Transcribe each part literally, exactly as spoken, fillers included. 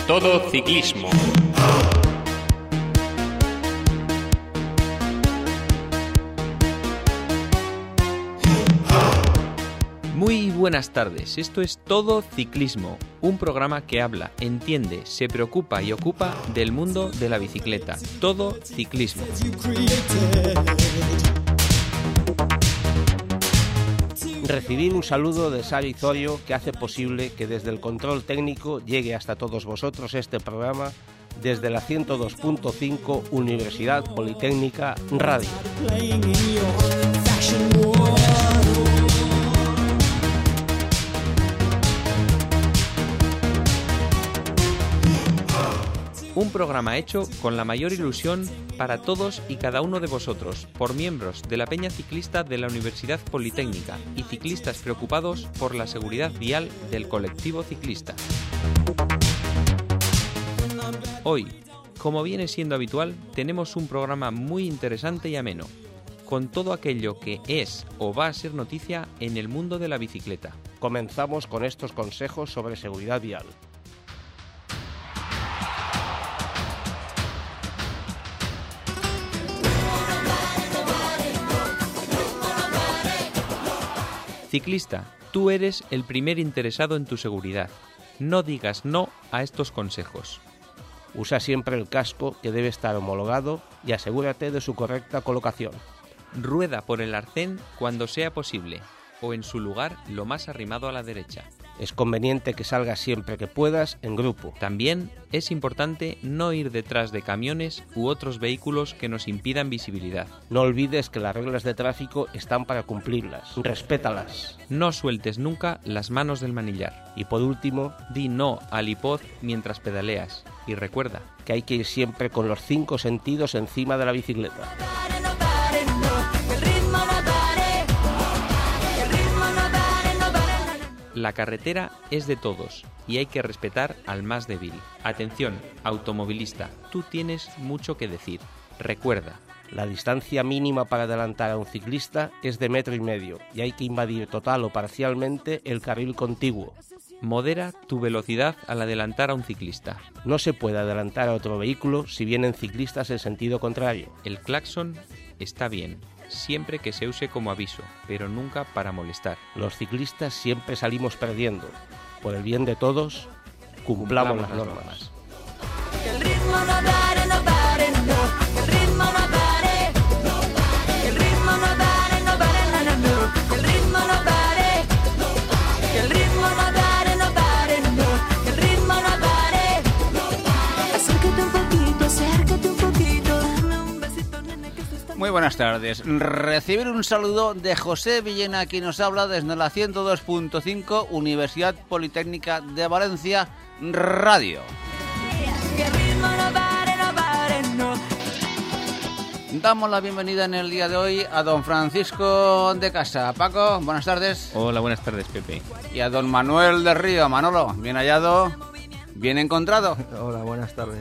Todo Ciclismo. Muy buenas tardes, esto es Todo Ciclismo, un programa que habla, entiende, se preocupa y ocupa del mundo de la bicicleta. Todo Ciclismo. Recibir un saludo de Xavi Zorio, que hace posible que desde el control técnico llegue hasta todos vosotros este programa desde la ciento dos punto cinco Universidad Politécnica Radio. Un programa hecho con la mayor ilusión para todos y cada uno de vosotros, por miembros de la Peña Ciclista de la Universidad Politécnica y ciclistas preocupados por la seguridad vial del colectivo ciclista. Hoy, como viene siendo habitual, tenemos un programa muy interesante y ameno, con todo aquello que es o va a ser noticia en el mundo de la bicicleta. Comenzamos con estos consejos sobre seguridad vial. Ciclista, tú eres el primer interesado en tu seguridad. No digas no a estos consejos. Usa siempre el casco, que debe estar homologado, y asegúrate de su correcta colocación. Rueda por el arcén cuando sea posible, o en su lugar lo más arrimado a la derecha. Es conveniente que salgas siempre que puedas en grupo. También es importante no ir detrás de camiones u otros vehículos que nos impidan visibilidad. No olvides que las reglas de tráfico están para cumplirlas. Respétalas. No sueltes nunca las manos del manillar. Y por último, di no al hipoz mientras pedaleas. Y recuerda que hay que ir siempre con los cinco sentidos encima de la bicicleta. La carretera es de todos y hay que respetar al más débil. Atención, automovilista, tú tienes mucho que decir. Recuerda, la distancia mínima para adelantar a un ciclista es de metro y medio y hay que invadir total o parcialmente el carril contiguo. Modera tu velocidad al adelantar a un ciclista. No se puede adelantar a otro vehículo si vienen ciclistas en sentido contrario. El claxon está bien, siempre que se use como aviso, pero nunca para molestar. Los ciclistas siempre salimos perdiendo. Por el bien de todos, cumplamos, cumplamos las, las normas. normas. Que el ritmo no pare, no pare, no. Que el ritmo no pare, no pare. Que el ritmo no pare, no pare, no, no, no. Que el ritmo no pare, no pare. Que el ritmo no pare, no pare, no. Que el ritmo no pare, no pare. Acércate un poquito, acércate un poquito. Dame un besito, nene, que esto está... Muy buenas tardes. Recibir un saludo de José Villena, quien nos habla desde la ciento dos punto cinco Universidad Politécnica de Valencia Radio. Damos la bienvenida en el día de hoy a don Francisco de Casa. Paco, buenas tardes. Hola, buenas tardes, Pepe. Y a don Manuel de Río. Manolo, bien hallado, bien encontrado. Hola, buenas tardes.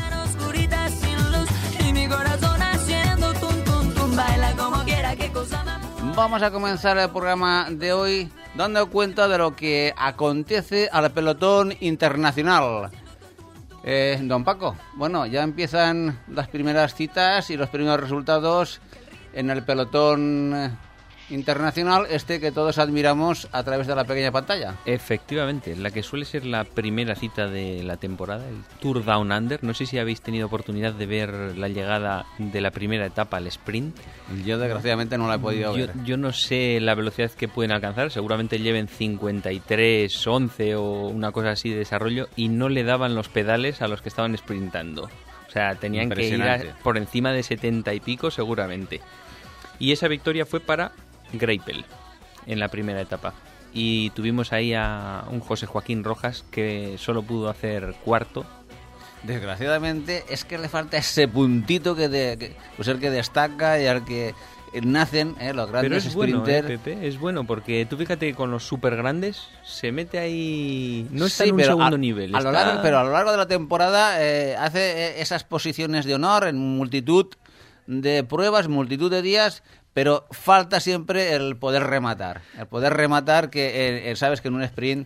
Vamos a comenzar el programa de hoy dando cuenta de lo que acontece al pelotón internacional. Eh, don Paco, bueno, ya empiezan las primeras citas y los primeros resultados en el pelotón internacional, este que todos admiramos a través de la pequeña pantalla. Efectivamente, la que suele ser la primera cita de la temporada, el Tour Down Under. No sé si habéis tenido oportunidad de ver la llegada de la primera etapa al sprint. Yo desgraciadamente no la he podido yo, ver. Yo no sé la velocidad que pueden alcanzar, seguramente lleven cincuenta y tres, once o una cosa así de desarrollo y no le daban los pedales a los que estaban sprintando. O sea, tenían que ir a, por encima de setenta y pico seguramente. Y esa victoria fue para Greipel en la primera etapa y tuvimos ahí a un José Joaquín Rojas que solo pudo hacer cuarto. Desgraciadamente es que le falta ese puntito que, de, que pues el que destaca y al que nacen eh, los grandes. Pero es sprinters. Bueno, eh, Pepe, es bueno porque tú fíjate que con los super grandes se mete ahí, no está sí, en un pero segundo a, nivel. A está... lo largo, pero a lo largo de la temporada eh, hace esas posiciones de honor en multitud de pruebas, multitud de días, pero falta siempre el poder rematar. El poder rematar que eh, sabes que en un sprint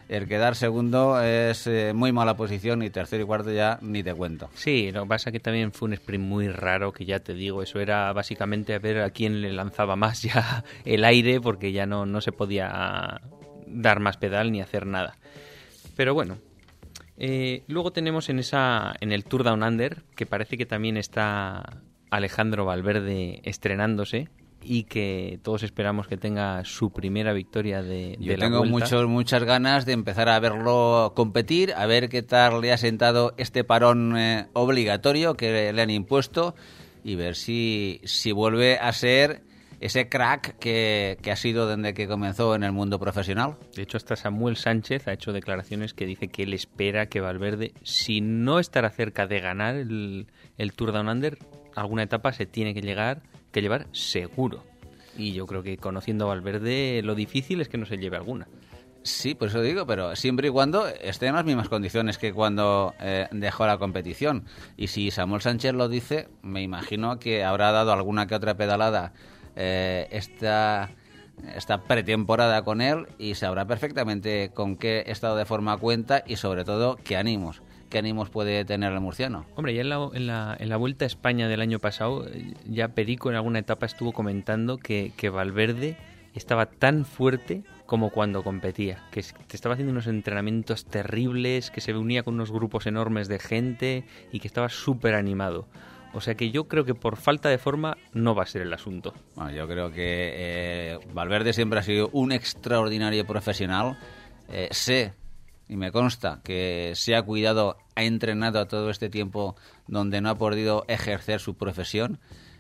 el quedar segundo es eh, muy mala posición y tercero y cuarto ya ni te cuento. Sí, lo que pasa es que también fue un sprint muy raro, que ya te digo, eso era básicamente a ver a quién le lanzaba más ya el aire, porque ya no, no se podía dar más pedal ni hacer nada. Pero bueno, eh, luego tenemos en esa en el Tour Down Under, que parece que también está Alejandro Valverde estrenándose, y que todos esperamos que tenga su primera victoria de, de Yo la tengo Vuelta. muchos, muchas ganas de empezar a verlo competir, a ver qué tal le ha sentado este parón eh, obligatorio que le han impuesto y ver si, si vuelve a ser ese crack que, que ha sido desde que comenzó en el mundo profesional. De hecho, hasta Samuel Sánchez ha hecho declaraciones que dice que él espera que Valverde, si no estará cerca de ganar el, el Tour Down Under, alguna etapa se tiene que llegar que llevar seguro. Y yo creo que conociendo a Valverde, lo difícil es que no se lleve alguna. Sí, por eso digo, pero siempre y cuando esté en las mismas condiciones que cuando eh, dejó la competición. Y si Samuel Sánchez lo dice, me imagino que habrá dado alguna que otra pedalada eh, esta, esta pretemporada con él y sabrá perfectamente con qué estado de forma cuenta y sobre todo qué ánimos. ¿Qué ánimos puede tener el murciano? Hombre, ya en la, en la, en la Vuelta a España del año pasado, ya Perico en alguna etapa estuvo comentando que, que Valverde estaba tan fuerte como cuando competía, que te estaba haciendo unos entrenamientos terribles, que se unía con unos grupos enormes de gente y que estaba súper animado. O sea que yo creo que por falta de forma no va a ser el asunto. Bueno, yo creo que eh, Valverde siempre ha sido un extraordinario profesional. Eh, sé... Y me consta que se ha cuidado, ha entrenado a todo este tiempo donde no ha podido ejercer su profesión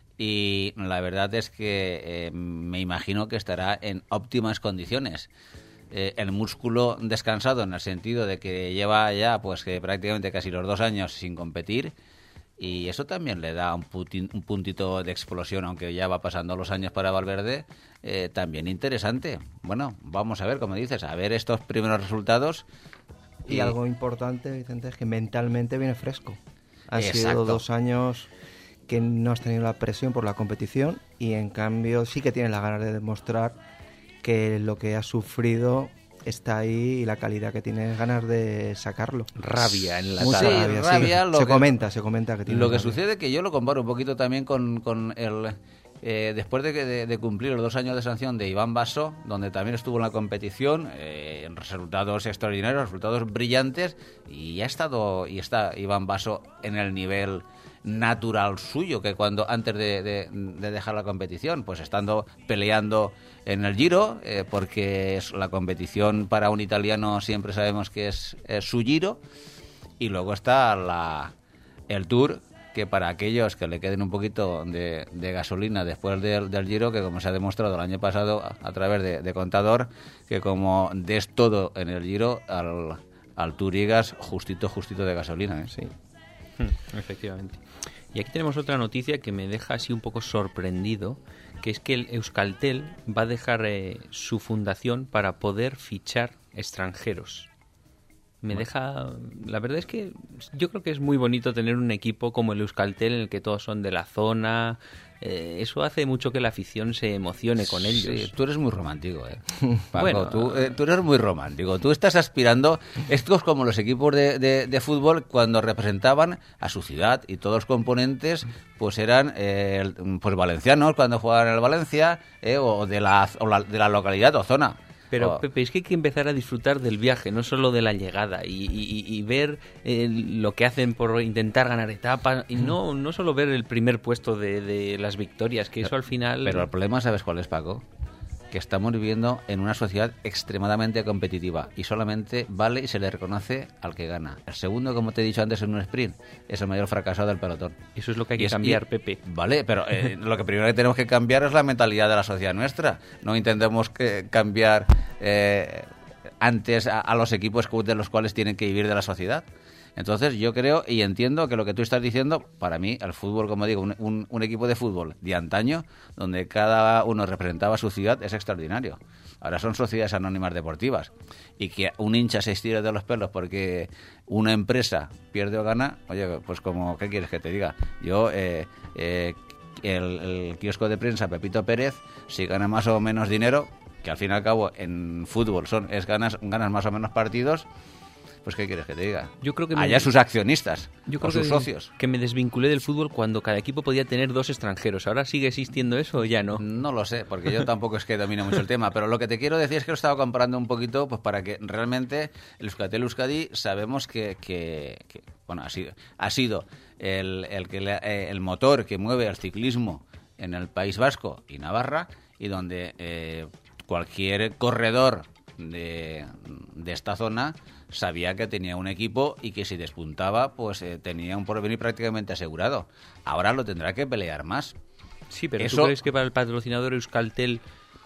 y la verdad es que eh, me imagino que estará en óptimas condiciones. Eh, el músculo descansado en el sentido de que lleva ya pues que prácticamente casi los dos años sin competir y eso también le da un, putin, un puntito de explosión, aunque ya va pasando los años para Valverde, eh, también interesante. Bueno, vamos a ver, como dices, a ver estos primeros resultados. Y, y algo importante, Vicente, es que mentalmente viene fresco. Han Exacto. sido dos años que no has tenido la presión por la competición y en cambio sí que tienes la ganas de demostrar que lo que has sufrido está ahí y la calidad que tienes ganas de sacarlo. Rabia en la Mucha Sí, rabia, sí. rabia, lo se que- comenta, se comenta que tiene Lo que rabia. sucede que yo lo comparo un poquito también con, con el... Eh, después de, que- de, de cumplir los dos años de sanción de Iván Basso, donde también estuvo en la competición, eh, en resultados extraordinarios, resultados brillantes, y ha estado y está Iván Basso en el nivel natural suyo que cuando antes de, de- de dejar la competición, pues estando peleando en el Giro, eh, porque es la competición para un italiano siempre sabemos que es, es su Giro, y luego está la, el Tour, que para aquellos que le queden un poquito de, de gasolina después del, del Giro, que como se ha demostrado el año pasado a, a través de, de Contador, que como des todo en el Giro, al, al Tour llegas justito, justito de gasolina. ¿eh? Sí. Hmm, efectivamente. Y aquí tenemos otra noticia que me deja así un poco sorprendido, que es que el Euskaltel va a dejar eh, su fundación para poder fichar extranjeros. Me deja... La verdad es que yo creo que es muy bonito tener un equipo como el Euskaltel en el que todos son de la zona. Eh, eso hace mucho que la afición se emocione con ellos. Sí, tú eres muy romántico, ¿eh? Paco, Bueno, tú, eh, tú eres muy romántico. Tú estás aspirando... Esto es como los equipos de, de, de fútbol cuando representaban a su ciudad y todos los componentes pues eran eh, pues valencianos cuando jugaban en el Valencia eh, o, de la, o la, de la localidad o zona. Pero, Oh. Pepe, es que hay que empezar a disfrutar del viaje, no solo de la llegada, y, y- y ver eh, lo que hacen por intentar ganar etapas, y no, no solo ver el primer puesto de, de las victorias, que eso al final... Pero el problema, ¿sabes cuál es, Paco? Que estamos viviendo en una sociedad extremadamente competitiva y solamente vale y se le reconoce al que gana. El segundo, como te he dicho antes en un sprint, es el mayor fracasado del pelotón. Eso es lo que hay Y que es- cambiar, y- Pepe. Vale, pero eh, lo que primero que tenemos que cambiar es la mentalidad de la sociedad nuestra. No intentemos que cambiar eh, antes a, a los equipos de los cuales tienen que vivir de la sociedad. Entonces yo creo y entiendo que lo que tú estás diciendo, para mí el fútbol, como digo, un, un, un equipo de fútbol de antaño, donde cada uno representaba su ciudad, es extraordinario. Ahora son sociedades anónimas deportivas. Y que un hincha se estire de los pelos porque una empresa pierde o gana, oye, pues como, ¿qué quieres que te diga? Yo, eh, eh, el, el kiosco de prensa Pepito Pérez, si gana más o menos dinero, que al fin y al cabo en fútbol son es ganas, ganas más o menos partidos, pues ¿qué quieres que te diga? Yo creo que me... Allá sus accionistas, Yo creo o sus que, socios. Que me desvinculé del fútbol cuando cada equipo podía tener dos extranjeros. ¿Ahora sigue existiendo eso o ya no? No lo sé, porque yo tampoco es que domine mucho el tema, pero lo que te quiero decir es que lo estaba comparando un poquito pues para que realmente el Euskaltel Euskadi sabemos que, que, que bueno, ha sido, ha sido el, el, que le, eh, el motor que mueve el ciclismo en el País Vasco y Navarra, y donde eh, cualquier corredor de, de esta zona sabía que tenía un equipo y que si despuntaba pues eh, tenía un porvenir prácticamente asegurado. Ahora lo tendrá que pelear más. Sí, pero Eso... ¿tú crees que para el patrocinador Euskaltel,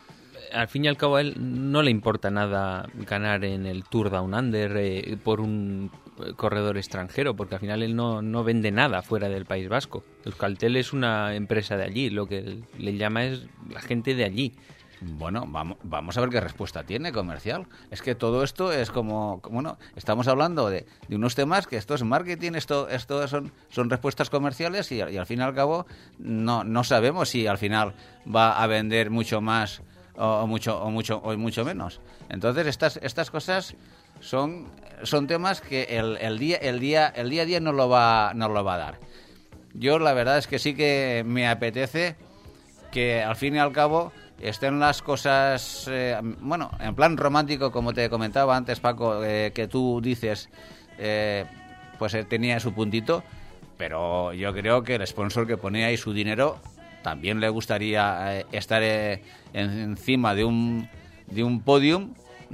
al fin y al cabo a él no le importa nada ganar en el Tour Down Under eh, por un corredor extranjero? Porque al final él no, no vende nada fuera del País Vasco. Euskaltel es una empresa de allí, lo que le llama es la gente de allí. Bueno, vamos, vamos a ver qué respuesta tiene comercial. Es que todo esto es como, bueno, estamos hablando de, de unos temas que esto es marketing, esto, esto son, son respuestas comerciales y, y al fin y al cabo no, no sabemos si al final va a vender mucho más o, o mucho o mucho o mucho menos. Entonces estas estas cosas son son temas que el, el día el día el día a día no lo va no lo va a dar. Yo la verdad es que sí que me apetece que al fin y al cabo estén las cosas, eh, bueno, en plan romántico, como te comentaba antes, Paco, eh, que tú dices, eh, pues eh, tenía su puntito, pero yo creo que el sponsor que pone ahí su dinero también le gustaría eh, estar eh, en, encima de un de un podium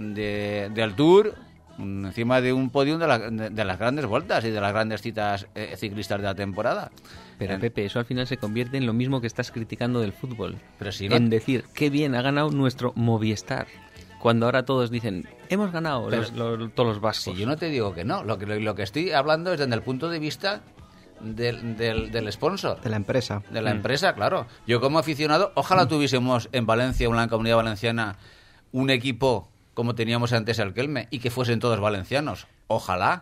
de, del Tour, encima de un podium de, la, de, de las grandes vueltas y de las grandes citas eh, ciclistas de la temporada. Pero en... Pepe, eso al final se convierte en lo mismo que estás criticando del fútbol. Pero si no... En decir, qué bien ha ganado nuestro Movistar. Cuando ahora todos dicen, hemos ganado los, los, todos los vascos. Si yo no te digo que no, lo que, lo, lo que estoy hablando es desde el punto de vista del, del, del sponsor. De la empresa. De la mm. empresa, claro. Yo como aficionado, ojalá tuviésemos en Valencia, en la Comunidad Valenciana, un equipo como teníamos antes el Kelme y que fuesen todos valencianos. Ojalá.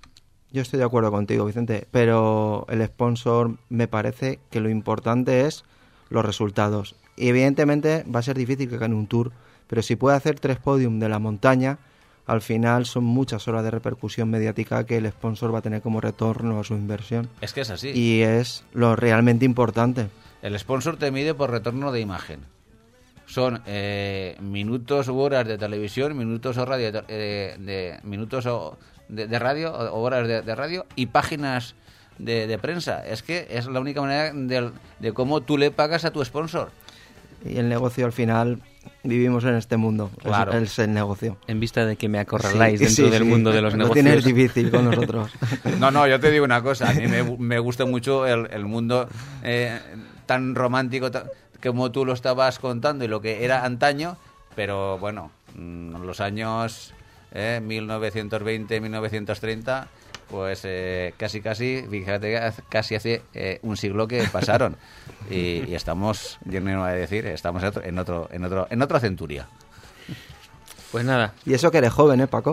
Yo estoy de acuerdo contigo, Vicente, pero el sponsor me parece que lo importante es los resultados. Y evidentemente va a ser difícil que gane un Tour, pero si puede hacer tres podium de la montaña, al final son muchas horas de repercusión mediática que el sponsor va a tener como retorno a su inversión. Es que es así. Y es lo realmente importante. El sponsor te mide por retorno de imagen. Son eh, minutos u horas de televisión, minutos o radio de, de, de minutos o de, de radio o horas de, de radio y páginas de, de prensa. Es que es la única manera de, de cómo tú le pagas a tu sponsor. Y el negocio al final, vivimos en este mundo, claro. es, es el negocio. En vista de que me acorraláis sí, dentro sí, del sí. mundo de los Lo negocios. tienes difícil con nosotros. No, no, yo te digo una cosa, a mí me, me gusta mucho el, el mundo eh, tan romántico tan, como tú lo estabas contando y lo que era antaño, pero bueno, los años eh, mil novecientos veinte, mil novecientos treinta, pues eh, casi casi, fíjate, casi hace eh, un siglo que pasaron y, y estamos, yo no voy a decir, estamos en otro, en otro, en otro, en otra centuria. Pues nada. Y eso que eres joven, ¿eh, Paco?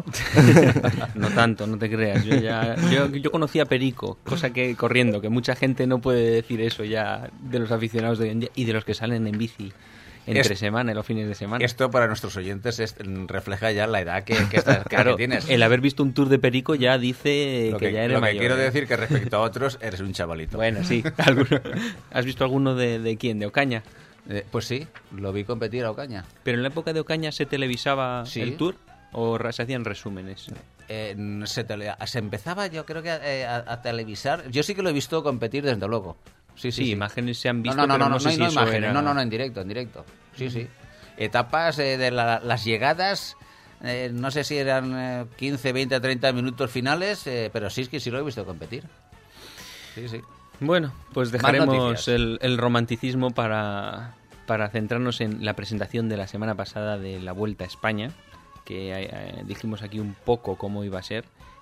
No tanto, no te creas. Yo ya yo, yo conocí a Perico, cosa que corriendo, que mucha gente no puede decir eso ya de los aficionados de hoy en día y de los que salen en bici entre es, semana, en los fines de semana. Esto para nuestros oyentes es, refleja ya la edad que, que, estás, claro, que tienes. El haber visto un Tour de Perico ya dice lo que, que ya eres lo mayor. Lo que quiero ¿eh? decir que respecto a otros eres un chavalito. Bueno, sí. ¿Alguno? ¿Has visto alguno de, de quién? ¿De Ocaña? Eh, pues sí, lo vi competir a Ocaña. ¿Pero en la época de Ocaña se televisaba sí. el Tour o se hacían resúmenes? Eh, se, tele, se empezaba yo creo que eh, a, a televisar. Yo sí que lo he visto competir desde luego. Sí, sí, sí, sí. imágenes se han visto, no, no, no, pero no, no, sé no, si no eso imágenes, era... no, no, no, en directo, en directo. Sí, sí. Etapas eh, de la, las llegadas, eh, no sé si eran eh, quince, veinte, treinta minutos finales, eh, pero sí es que sí lo he visto competir. Sí, sí. Bueno, pues dejaremos el, el romanticismo para, para centrarnos en la presentación de la semana pasada de la Vuelta a España, que eh, dijimos aquí un poco cómo iba a ser.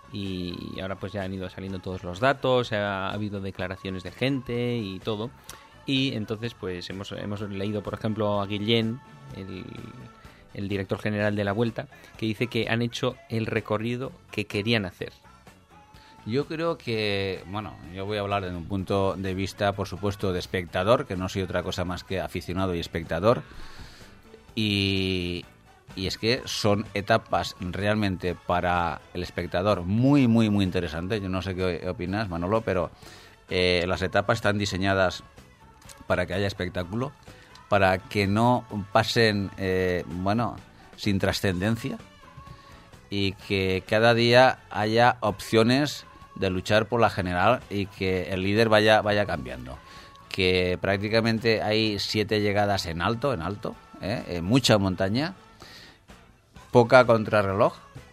Y ahora pues ya han ido saliendo todos los datos, ha, ha habido declaraciones de gente y todo. Y entonces pues hemos, hemos leído, por ejemplo, a Guillén, el, el director general de la Vuelta, que dice que han hecho el recorrido que querían hacer. Yo creo que, bueno, yo voy a hablar desde un punto de vista, por supuesto, de espectador, que no soy otra cosa más que aficionado y espectador. Y, y es que son etapas realmente para el espectador muy, muy, muy interesantes. Yo no sé qué opinas, Manolo, pero eh, las etapas están diseñadas para que haya espectáculo, para que no pasen, eh, bueno, sin trascendencia, y que cada día haya opciones de luchar por la general y que el líder vaya, vaya cambiando. Que prácticamente hay siete llegadas en alto, en alto, ¿eh? En mucha montaña, poca contrarreloj,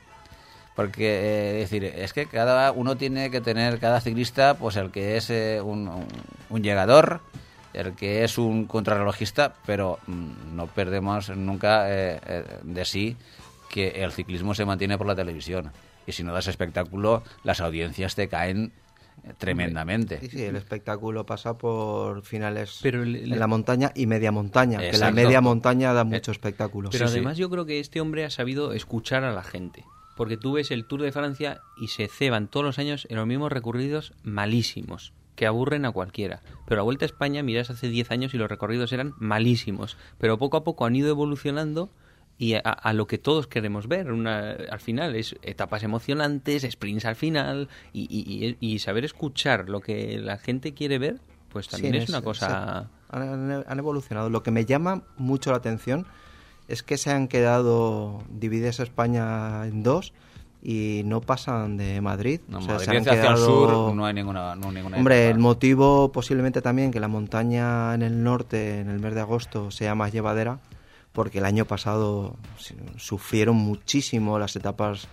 porque eh, es decir, es que cada uno tiene que tener, cada ciclista, pues el que es eh, un, un, un llegador, el que es un contrarrelojista, pero mmm, no perdemos nunca eh, eh, de sí que el ciclismo se mantiene por la televisión, y si no das espectáculo, las audiencias te caen tremendamente. Sí, sí, el espectáculo pasa por finales pero el, el, en la montaña y media montaña, exacto. que la media montaña da mucho espectáculo. Pero sí, además sí. yo creo que este hombre ha sabido escuchar a la gente, porque tú ves el Tour de Francia y se ceban todos los años en los mismos recorridos malísimos, que aburren a cualquiera. Pero la Vuelta a España, miras hace diez años y los recorridos eran malísimos, pero poco a poco han ido evolucionando y a, a lo que todos queremos ver. Una, al final es etapas emocionantes, sprints al final, y, y, y saber escuchar lo que la gente quiere ver, pues también sí, es, es una cosa... Se, han, han evolucionado. Lo que me llama mucho la atención es que se han quedado divididas España en dos y no pasan de Madrid. No, o sea, Madrid se han hacia quedado... el sur no hay ninguna, no, ninguna Hombre, etapa. El motivo posiblemente también que la montaña en el norte en el mes de agosto sea más llevadera, porque el año pasado sufrieron muchísimo las etapas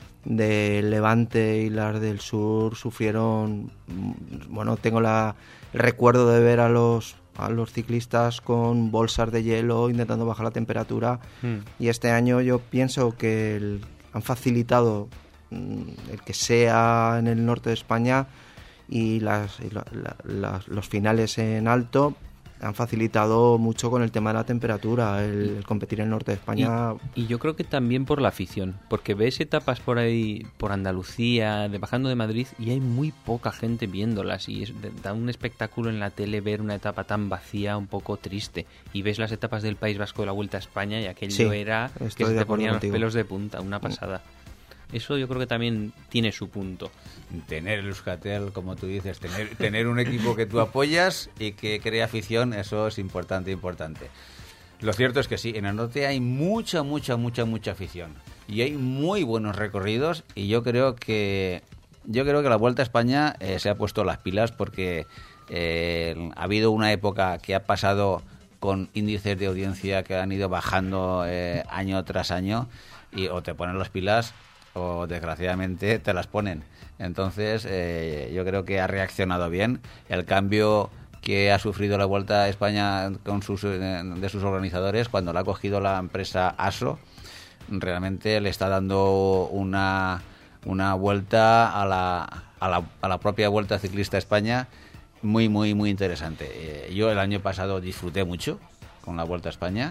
del Levante y las del sur, sufrieron, bueno, tengo la, el recuerdo de ver a los a los ciclistas con bolsas de hielo intentando bajar la temperatura, mm. y este año yo pienso que el, han facilitado el que sea en el norte de España, y, las, y la, la, las, los finales en alto han facilitado mucho con el tema de la temperatura, el, el competir en el norte de España. Y, y yo creo que también por la afición, porque ves etapas por ahí, por Andalucía, de, bajando de Madrid, y hay muy poca gente viéndolas, y es, da un espectáculo en la tele ver una etapa tan vacía, un poco triste. Y ves las etapas del País Vasco de la Vuelta a España, y aquello sí, era que se te ponían contigo. Los pelos de punta, una pasada. Eso yo creo que también tiene su punto. Tener el Euskaltel, como tú dices, tener, tener un equipo que tú apoyas y que crea afición, eso es importante, importante. Lo cierto es que sí, en el norte hay mucha, mucha, mucha, mucha afición. Y hay muy buenos recorridos, y yo creo que yo creo que la Vuelta a España eh, se ha puesto las pilas, porque eh, ha habido una época que ha pasado con índices de audiencia que han ido bajando eh, año tras año, y o te ponen las pilas o desgraciadamente te las ponen. Entonces eh, yo creo que ha reaccionado bien. El cambio que ha sufrido la Vuelta a España con sus, de sus organizadores, cuando la ha cogido la empresa ASO, realmente le está dando una, una vuelta a la, a, la, a la propia Vuelta Ciclista a España muy, muy, muy interesante. Eh, yo el año pasado disfruté mucho con la Vuelta a España,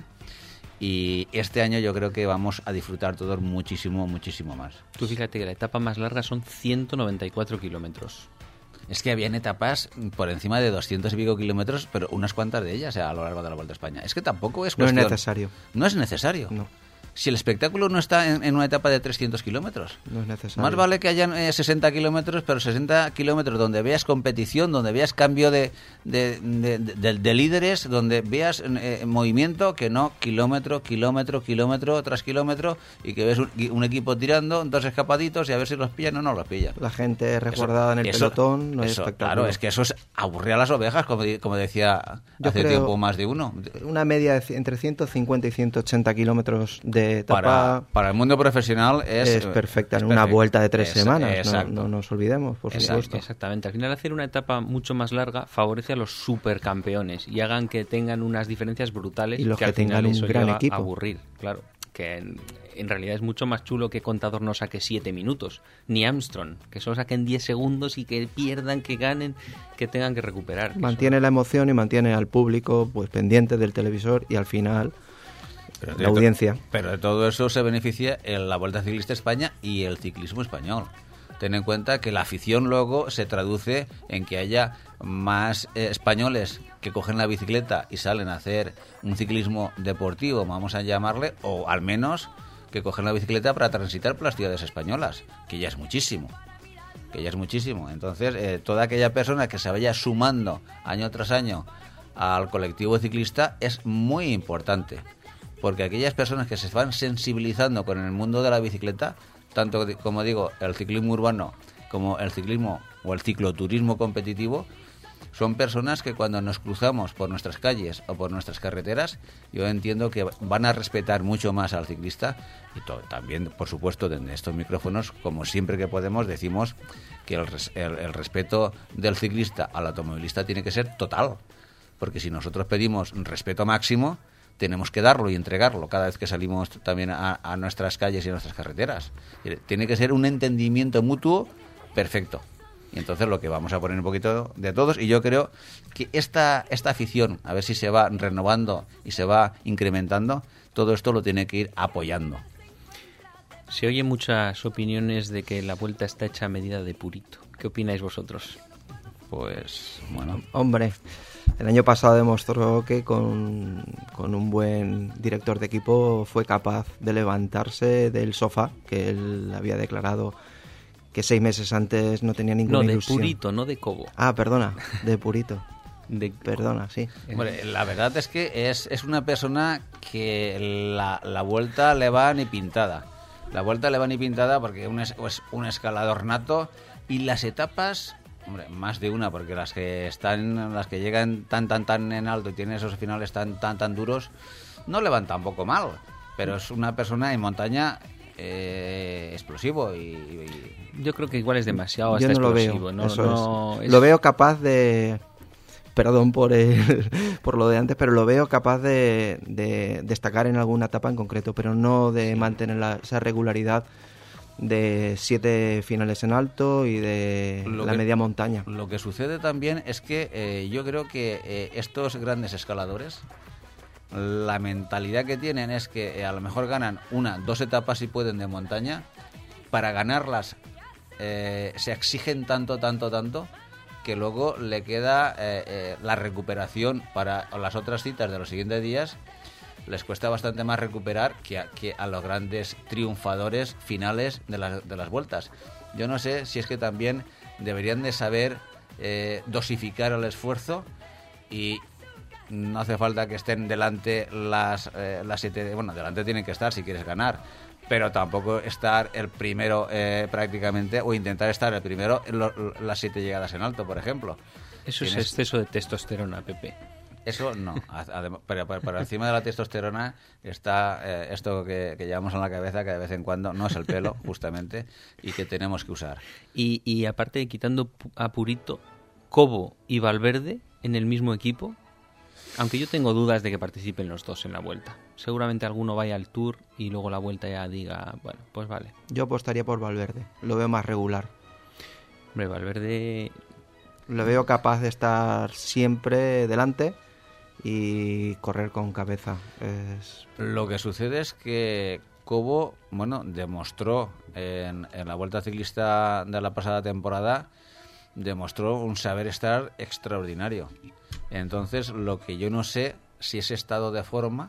y este año yo creo que vamos a disfrutar todos muchísimo, muchísimo más. Tú fíjate que la etapa más larga son ciento noventa y cuatro kilómetros. Es que habían etapas por encima de doscientos y pico kilómetros, pero unas cuantas de ellas a lo largo de la Vuelta a España. Es que tampoco es cuestión... No es necesario. No es necesario. No. Si el espectáculo no está en, en una etapa de trescientos kilómetros. No es necesario. Más vale que hayan eh, sesenta kilómetros, pero sesenta kilómetros donde veas competición, donde veas cambio de, de, de, de, de, de líderes, donde veas eh, movimiento, que no kilómetro, kilómetro, kilómetro tras kilómetro, y que ves un, un equipo tirando, dos escapaditos, y a ver si los pillan o no los pillan. La gente resguardada en el eso, pelotón, no hay eso, espectáculo. Claro, es que eso es aburrir a las ovejas, como, como decía Yo hace tiempo más de uno. Una media de entre ciento cincuenta y ciento ochenta kilómetros de etapa para, para el mundo profesional es, es perfecta, es en una perfecto. vuelta de tres es, semanas, no, no nos olvidemos, por exacto, supuesto. Exactamente, al final hacer una etapa mucho más larga favorece a los supercampeones y hagan que tengan unas diferencias brutales, y los que, que al tengan final un eso gran lleva equipo. A aburrir, claro, que en, en realidad es mucho más chulo que Contador no saque siete minutos, ni Armstrong, que solo saquen diez segundos y que pierdan, que ganen, que tengan que recuperar. Mantiene eso. La emoción y mantiene al público pues pendiente del televisor, y al final pero la audiencia. To- pero de todo eso se beneficia en la Vuelta Ciclista España y el ciclismo español. ten en cuenta que la afición luego se traduce en que haya más eh, españoles que cogen la bicicleta y salen a hacer un ciclismo deportivo, vamos a llamarle, o al menos que cogen la bicicleta para transitar por las ciudades españolas, que ya es muchísimo, que ya es muchísimo. Entonces, eh, toda aquella persona que se vaya sumando año tras año al colectivo ciclista es muy importante, porque aquellas personas que se van sensibilizando con el mundo de la bicicleta, tanto como digo, el ciclismo urbano como el ciclismo o el cicloturismo competitivo, son personas que cuando nos cruzamos por nuestras calles o por nuestras carreteras, yo entiendo que van a respetar mucho más al ciclista y to- también, por supuesto, desde estos micrófonos, como siempre que podemos, decimos que el, res- el, el respeto del ciclista al automovilista tiene que ser total, porque si nosotros pedimos respeto máximo, tenemos que darlo y entregarlo cada vez que salimos también a, a nuestras calles y a nuestras carreteras. Tiene que ser un entendimiento mutuo perfecto. Y entonces lo que vamos a poner un poquito de todos, y yo creo que esta, esta afición, a ver si se va renovando y se va incrementando, todo esto lo tiene que ir apoyando. Se oyen muchas opiniones de que la Vuelta está hecha a medida de purito. ¿Qué opináis vosotros? Pues, bueno... Hombre, el año pasado demostró que con, con un buen director de equipo fue capaz de levantarse del sofá, que él había declarado que seis meses antes no tenía ninguna No, de ilusión. purito, no de cobo. Ah, perdona, de purito. De... Perdona, sí. Hombre, la verdad es que es, es una persona que la, la Vuelta le va ni pintada. La Vuelta le va ni pintada porque un es, es un escalador nato, y las etapas, hombre, más de una, porque las que están, las que llegan tan tan tan en alto y tienen esos finales tan tan tan duros, no le van tampoco mal. Pero es una persona en montaña eh, explosivo y, y... Yo creo que igual es demasiado Yo hasta no lo explosivo. veo, No, eso no, es. es... Lo veo capaz de... Perdón por el, por lo de antes, pero lo veo capaz de, de destacar en alguna etapa en concreto, pero no de sí. mantener la, esa regularidad de siete finales en alto y de lo la que, media montaña. Lo que sucede también es que eh, yo creo que eh, estos grandes escaladores, la mentalidad que tienen es que eh, a lo mejor ganan una, dos etapas si pueden de montaña. Para ganarlas eh, se exigen tanto, tanto, tanto, que luego le queda eh, eh, la recuperación para las otras citas de los siguientes días. Les cuesta bastante más recuperar que a, que a los grandes triunfadores finales de las, de las vueltas. Yo no sé si es que también deberían de saber eh, dosificar el esfuerzo, y no hace falta que estén delante las, eh, las siete... Bueno, delante tienen que estar si quieres ganar, pero tampoco estar el primero eh, prácticamente, o intentar estar el primero en lo, las siete llegadas en alto, por ejemplo. Eso es Tienes... exceso de testosterona, Pepe. Eso no, Adem- pero, pero, pero encima de la testosterona está eh, esto que, que llevamos en la cabeza, que de vez en cuando no es el pelo, justamente, y que tenemos que usar. Y, y aparte de quitando a Purito, Cobo y Valverde en el mismo equipo, aunque yo tengo dudas de que participen los dos en la Vuelta. Seguramente alguno vaya al Tour y luego la Vuelta ya diga, bueno, pues vale. Yo apostaría por Valverde, lo veo más regular. Hombre, Valverde... Lo veo capaz de estar siempre delante y correr con cabeza. Es... Lo que sucede es que Cobo, bueno, demostró en, en la Vuelta Ciclista de la pasada temporada, demostró un saber estar extraordinario. Entonces, lo que yo no sé si ese estado de forma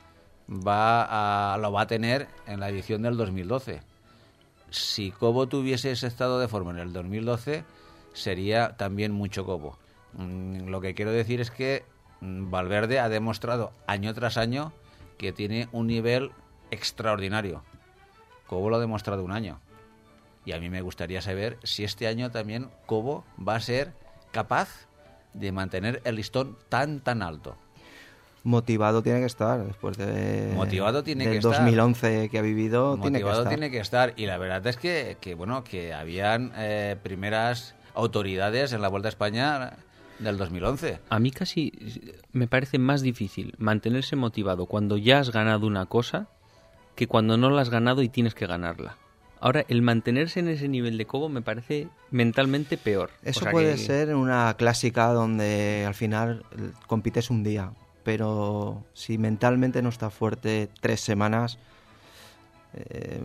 va a, lo va a tener en la edición del dos mil doce. Si Cobo tuviese ese estado de forma en el dos mil doce, sería también mucho Cobo. Mm, lo que quiero decir es que mm, Valverde ha demostrado año tras año que tiene un nivel extraordinario. Cobo lo ha demostrado un año. Y a mí me gustaría saber si este año también Cobo va a ser capaz de mantener el listón tan, tan alto. Motivado tiene que estar después de Motivado tiene del que estar. dos mil once que ha vivido. Motivado tiene que estar. tiene que estar. Y la verdad es que, que bueno, que habían eh, primeras autoridades en la Vuelta a España del dos mil once. A mí casi me parece más difícil mantenerse motivado cuando ya has ganado una cosa que cuando no la has ganado y tienes que ganarla. Ahora, el mantenerse en ese nivel de Cobo me parece mentalmente peor. Eso o sea puede que... ser una clásica donde al final compites un día, pero si mentalmente no está fuerte tres semanas, eh,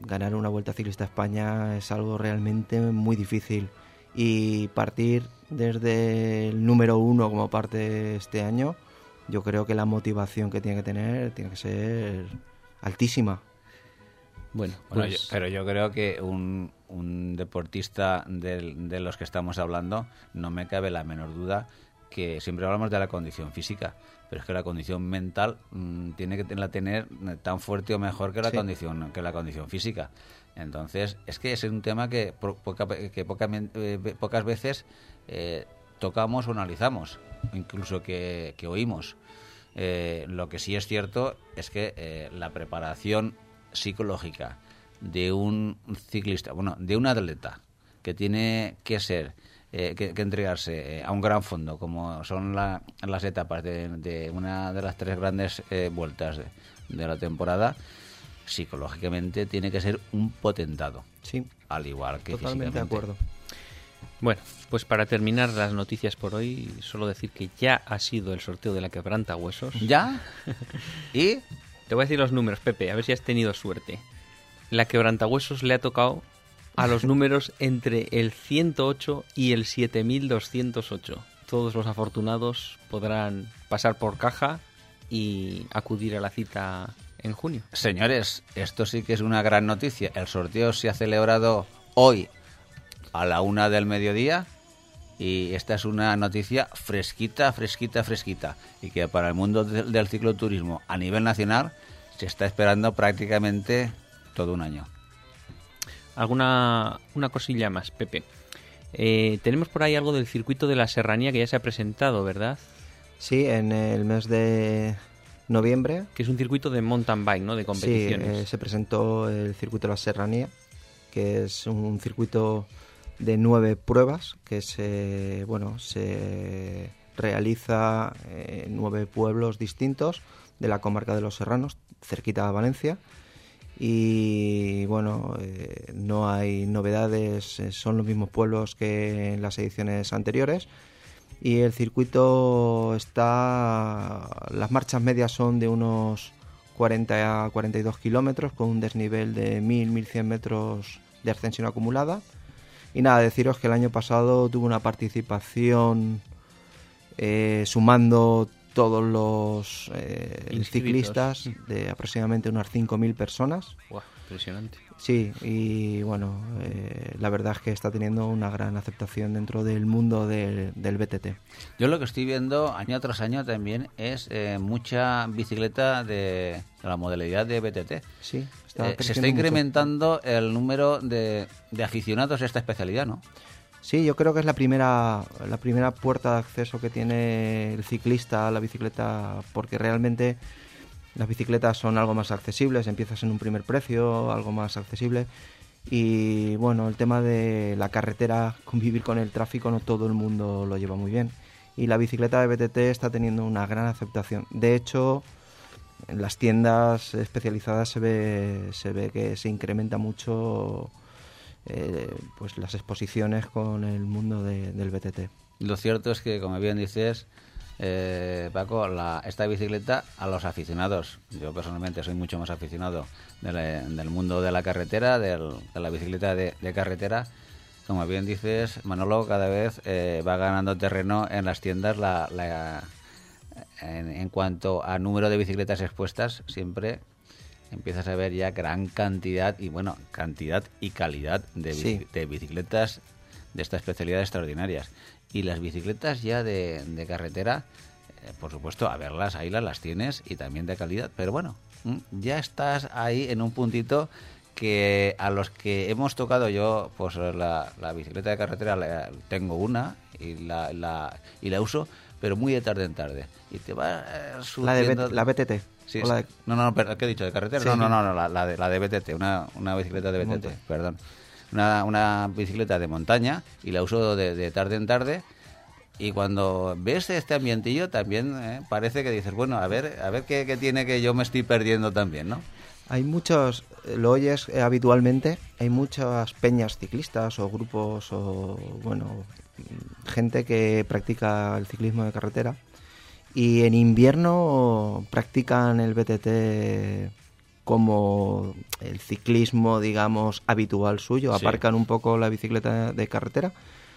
ganar una Vuelta Ciclista a España es algo realmente muy difícil. Y partir desde el número uno como parte este año, yo creo que la motivación que tiene que tener tiene que ser altísima. Bueno, bueno pues... yo, pero yo creo que un, un deportista de, de los que estamos hablando, no me cabe la menor duda que siempre hablamos de la condición física, pero es que la condición mental mmm, tiene que la tener tan fuerte o mejor que la sí. condición que la condición física. Entonces, es que ese es un tema que, poca, que poca, eh, pocas veces eh, tocamos o analizamos, incluso que, que oímos. Eh, lo que sí es cierto es que eh, la preparación psicológica de un ciclista, bueno, de un atleta que tiene que ser, eh, que, que entregarse a un gran fondo, como son la, las etapas de, de una de las tres grandes eh, vueltas de, de la temporada, psicológicamente tiene que ser un potentado. Sí. Al igual que totalmente físicamente. De acuerdo. Bueno, pues para terminar las noticias por hoy, solo decir que ya ha sido el sorteo de la quebrantahuesos. ¿Ya? ¿Y? Te voy a decir los números, Pepe, a ver si has tenido suerte. La quebrantahuesos le ha tocado a los números entre el ciento ocho y el siete mil doscientos ocho. Todos los afortunados podrán pasar por caja y acudir a la cita en junio. Señores, esto sí que es una gran noticia. El sorteo se ha celebrado hoy a la una del mediodía y esta es una noticia fresquita, fresquita, fresquita y que para el mundo de, del cicloturismo a nivel nacional se está esperando prácticamente todo un año. ¿Alguna una cosilla más, Pepe? Eh, tenemos por ahí algo del circuito de la Serranía que ya se ha presentado, ¿verdad? Sí, en el mes de noviembre. Que es un circuito de mountain bike, ¿no? De competiciones. Sí, eh, se presentó el circuito de la Serranía, que es un circuito de nueve pruebas que se, bueno, se realiza en nueve pueblos distintos de la comarca de los Serranos, cerquita de Valencia. Y bueno, eh, no hay novedades, eh, son los mismos pueblos que en las ediciones anteriores. Y el circuito está, las marchas medias son de unos cuarenta a cuarenta y dos kilómetros con un desnivel de mil a mil cien metros de ascensión acumulada. Y nada, deciros que el año pasado tuvo una participación eh, sumando todos los eh, ciclistas de aproximadamente unas cinco mil personas. Wow, impresionante. Sí, y bueno, eh, la verdad es que está teniendo una gran aceptación dentro del mundo del, del B T T. Yo lo que estoy viendo año tras año también es eh, mucha bicicleta de, de la modalidad de B T T. Sí, está eh, se está incrementando mucho el número de, de aficionados a esta especialidad, ¿no? Sí, yo creo que es la primera la primera puerta de acceso que tiene el ciclista a la bicicleta, porque realmente las bicicletas son algo más accesibles, empiezas en un primer precio, algo más accesible. Y bueno, el tema de la carretera, convivir con el tráfico, no todo el mundo lo lleva muy bien. Y la bicicleta de B T T está teniendo una gran aceptación. De hecho, en las tiendas especializadas se ve, se ve que se incrementa mucho eh, pues las exposiciones con el mundo de, del B T T. Lo cierto es que, como bien dices, eh, Paco, la, esta bicicleta a los aficionados, yo personalmente soy mucho más aficionado de la, del mundo de la carretera, del, de la bicicleta de, de carretera. Como bien dices, Manolo, cada vez eh, va ganando terreno en las tiendas la, la, en, en cuanto a número de bicicletas expuestas. Siempre empiezas a ver ya gran cantidad y bueno, cantidad y calidad de, sí. de bicicletas de esta especialidad extraordinarias. Y las bicicletas ya de, de carretera, eh, por supuesto, a verlas, ahí las, las tienes y también de calidad. Pero bueno, ya estás ahí en un puntito que a los que hemos tocado, yo pues la, la bicicleta de carretera la, tengo una y la, la y la uso, pero muy de tarde en tarde. Y te va eh, surgiendo... La de la B T T. Sí, la de... No, no, no, ¿qué he dicho? ¿De carretera? Sí, no, sí. no, no, no, la, la, de, la de B T T, una, una bicicleta de B T T, Monte. perdón. Una, una bicicleta de montaña y la uso de, de tarde en tarde. Y cuando ves este ambientillo también eh, parece que dices, bueno, a ver a ver qué, qué tiene que yo me estoy perdiendo también, ¿no? Hay muchos, lo oyes eh, habitualmente, hay muchas peñas ciclistas o grupos o, bueno, gente que practica el ciclismo de carretera y en invierno practican el B T T como el ciclismo, digamos, habitual suyo. Sí. Aparcan un poco la bicicleta de carretera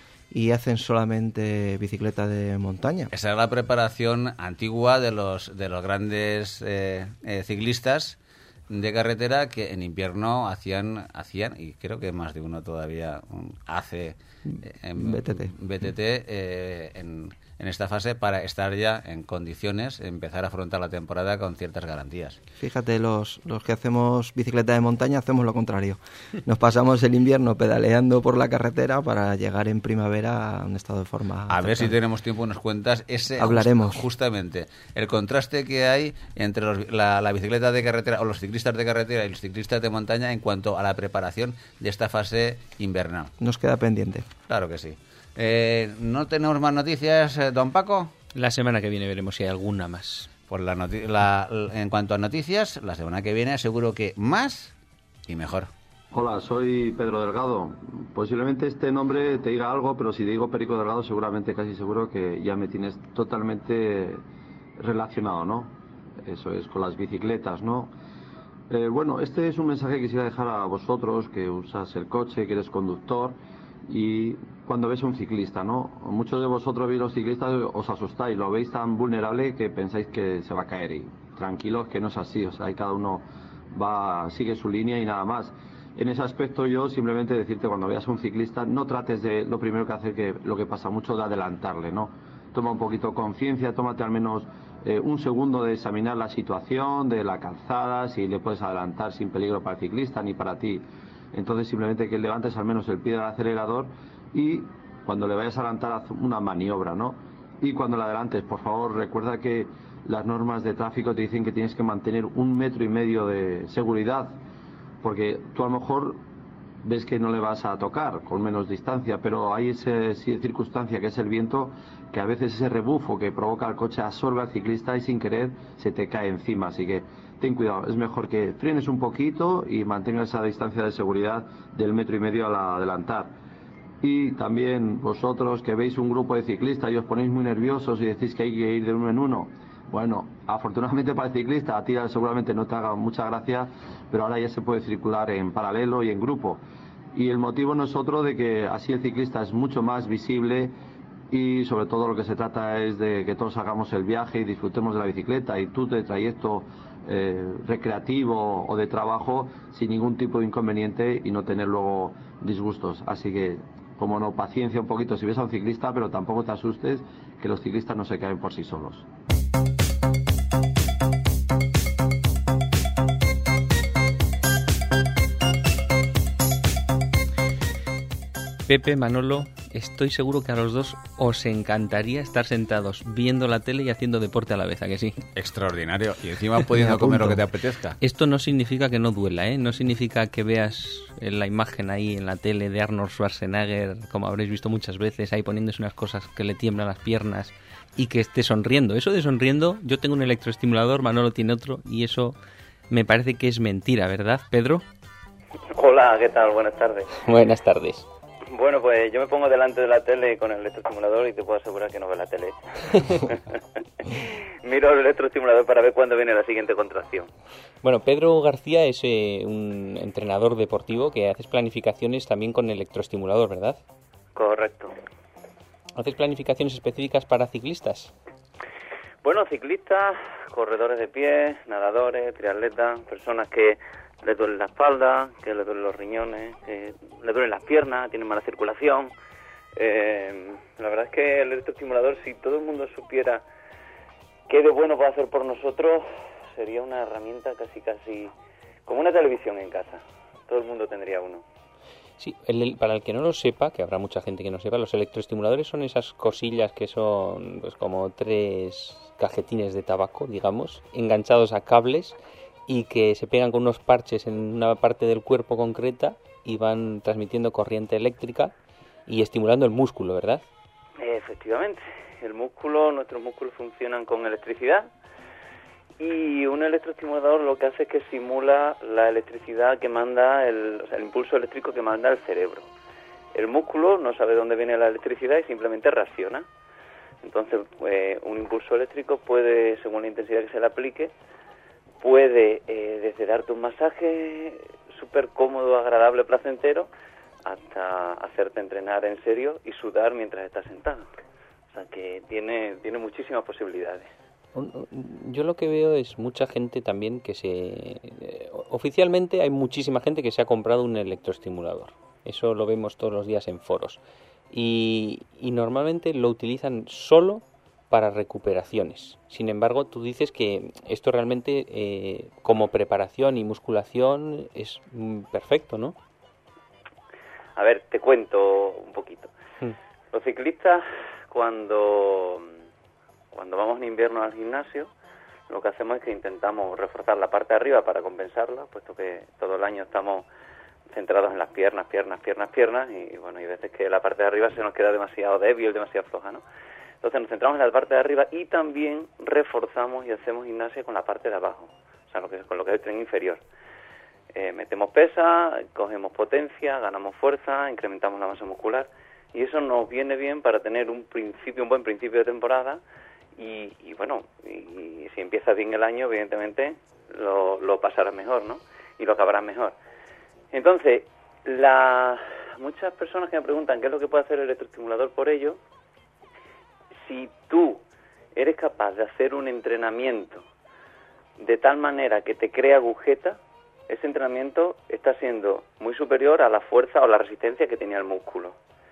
y hacen solamente bicicleta de montaña. Esa era la preparación antigua de los de los grandes eh, eh, ciclistas de carretera, que en invierno hacían hacían y creo que más de uno todavía um, hace eh, en B T T, B T T eh, en, en esta fase, para estar ya en condiciones de empezar a afrontar la temporada con ciertas garantías. Fíjate, los, los que hacemos bicicleta de montaña hacemos lo contrario. Nos pasamos el invierno pedaleando por la carretera para llegar en primavera a un estado de forma. A cercano. ver si tenemos tiempo y nos cuentas ese Hablaremos. just- justamente el contraste que hay entre los- la, la bicicleta de carretera o los ciclistas de carretera y los ciclistas de montaña en cuanto a la preparación de esta fase invernal. Nos queda pendiente. Claro que sí. Eh, ¿No tenemos más noticias, eh, don Paco? La semana que viene veremos si hay alguna más. Pues la noti- la- en cuanto a noticias, la semana que viene seguro que más y mejor. Hola, soy Pedro Delgado. Posiblemente este nombre te diga algo, pero si te digo Perico Delgado, seguramente casi seguro que ya me tienes totalmente relacionado, ¿no? Eso es, con las bicicletas, ¿no? Eh, bueno, este es un mensaje que quisiera dejar a vosotros, que usas el coche, que eres conductor, y cuando ves a un ciclista, ¿no? Muchos de vosotros veis los ciclistas, os asustáis, lo veis tan vulnerable que pensáis que se va a caer, y tranquilos que no es así, o sea, ahí cada uno va, sigue su línea y nada más. En ese aspecto yo simplemente decirte, cuando veas a un ciclista, no trates de, lo primero que hace, que lo que pasa mucho, de adelantarle, ¿no? Toma un poquito conciencia, tómate al menos eh, un segundo de examinar la situación de la calzada, si le puedes adelantar sin peligro para el ciclista ni para ti. Entonces simplemente que levantes al menos el pie del acelerador, y cuando le vayas a adelantar haz una maniobra, ¿no? Y cuando le adelantes, por favor, recuerda que las normas de tráfico te dicen que tienes que mantener un metro y medio de seguridad, porque tú a lo mejor ves que no le vas a tocar con menos distancia, pero hay esa circunstancia que es el viento, que a veces ese rebufo que provoca el coche absorbe al ciclista y sin querer se te cae encima. Así que ten cuidado, es mejor que frenes un poquito y mantengas esa distancia de seguridad del metro y medio al adelantar. Y también vosotros que veis un grupo de ciclistas y os ponéis muy nerviosos y decís que hay que ir de uno en uno, bueno, afortunadamente para el ciclista, a ti seguramente no te haga mucha gracia, pero ahora ya se puede circular en paralelo y en grupo. Y el motivo no es otro de que así el ciclista es mucho más visible, y sobre todo lo que se trata es de que todos hagamos el viaje y disfrutemos de la bicicleta, y tú de trayecto eh, recreativo o de trabajo sin ningún tipo de inconveniente, y no tener luego disgustos. Así que, como no, paciencia un poquito si ves a un ciclista, pero tampoco te asustes, que los ciclistas no se caen por sí solos. Pepe, Manolo, estoy seguro que a los dos os encantaría estar sentados viendo la tele y haciendo deporte a la vez, ¿a que sí? Extraordinario. Y encima pudiendo comer lo que te apetezca. Esto no significa que no duela, ¿eh? No significa que veas la imagen ahí en la tele de Arnold Schwarzenegger, como habréis visto muchas veces, ahí poniéndose unas cosas que le tiemblan las piernas, y que esté sonriendo. Eso de sonriendo, yo tengo un electroestimulador, Manolo tiene otro, y eso me parece que es mentira, ¿verdad, Pedro? Hola, ¿qué tal? Buenas tardes. Buenas tardes. Bueno, pues yo me pongo delante de la tele con el electroestimulador y te puedo asegurar que no veo la tele. Miro el electroestimulador para ver cuándo viene la siguiente contracción. Bueno, Pedro García es eh, un entrenador deportivo que haces planificaciones también con electroestimulador, ¿verdad? Correcto. ¿Haces planificaciones específicas para ciclistas? Bueno, ciclistas, corredores de pie, nadadores, triatletas, personas que les duele la espalda, que les duelen los riñones, que les duelen las piernas, tienen mala circulación. Eh, la verdad es que el electroestimulador, si todo el mundo supiera qué de bueno puede hacer por nosotros, sería una herramienta casi casi como una televisión en casa. Todo el mundo tendría uno. Sí, el, el, para el que no lo sepa, que habrá mucha gente que no sepa, los electroestimuladores son esas cosillas que son pues como tres cajetines de tabaco, digamos, enganchados a cables, y que se pegan con unos parches en una parte del cuerpo concreta y van transmitiendo corriente eléctrica y estimulando el músculo, ¿verdad? Efectivamente, el músculo, nuestros músculos funcionan con electricidad, y un electroestimulador lo que hace es que simula la electricidad que manda, el, o sea, el impulso eléctrico que manda el cerebro. El músculo no sabe dónde viene la electricidad y simplemente reacciona. Entonces, pues, un impulso eléctrico puede, según la intensidad que se le aplique, puede eh, desde darte un masaje súper cómodo, agradable, placentero, hasta hacerte entrenar en serio y sudar mientras estás sentado. O sea que tiene, tiene muchísimas posibilidades. Yo lo que veo es mucha gente también que se... Oficialmente hay muchísima gente que se ha comprado un electroestimulador. Eso lo vemos todos los días en foros. Y, y normalmente lo utilizan solo para recuperaciones. Sin embargo, tú dices que esto realmente eh, como preparación y musculación es mm, perfecto, ¿no? A ver, te cuento un poquito. Hmm. Los ciclistas, cuando, cuando vamos en invierno al gimnasio, lo que hacemos es que intentamos reforzar la parte de arriba para compensarla, puesto que todo el año estamos centrados en las piernas, piernas, piernas, piernas, y bueno, hay veces que la parte de arriba se nos queda demasiado débil, demasiado floja, ¿no? Entonces nos centramos en la parte de arriba y también reforzamos y hacemos gimnasia con la parte de abajo, o sea, lo que, con lo que es el tren inferior. Eh, metemos pesa, cogemos potencia, ganamos fuerza, incrementamos la masa muscular, y eso nos viene bien para tener un principio, un buen principio de temporada, y, y bueno, y, y si empiezas bien el año, evidentemente lo, lo pasarás mejor, ¿no? Y lo acabarás mejor. Entonces, la, muchas personas que me preguntan qué es lo que puede hacer el electroestimulador por ello, si tú eres capaz de hacer un entrenamiento de tal manera que te crea agujeta, ese entrenamiento está siendo muy superior a la fuerza o la resistencia que tenía el músculo.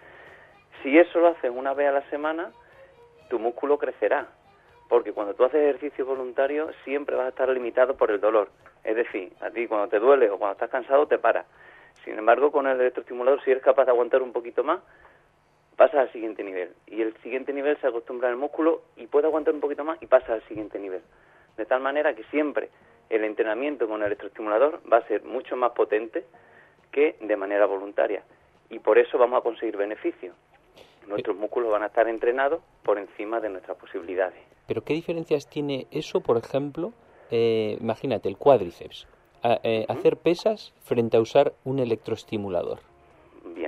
Si eso lo haces una vez a la semana, tu músculo crecerá, porque cuando tú haces ejercicio voluntario siempre vas a estar limitado por el dolor. Es decir, a ti cuando te duele o cuando estás cansado te paras. Sin embargo, con el electroestimulador, si eres capaz de aguantar un poquito más, pasas al siguiente nivel. Y el siguiente nivel se acostumbra al músculo y puede aguantar un poquito más y pasa al siguiente nivel. De tal manera que siempre el entrenamiento con el electroestimulador va a ser mucho más potente que de manera voluntaria. Y por eso vamos a conseguir beneficios. Nuestros músculos van a estar entrenados por encima de nuestras posibilidades. Pero ¿qué diferencias tiene eso, por ejemplo? Eh, imagínate, el cuádriceps. A, eh, uh-huh. Hacer pesas frente a usar un electroestimulador. Bien.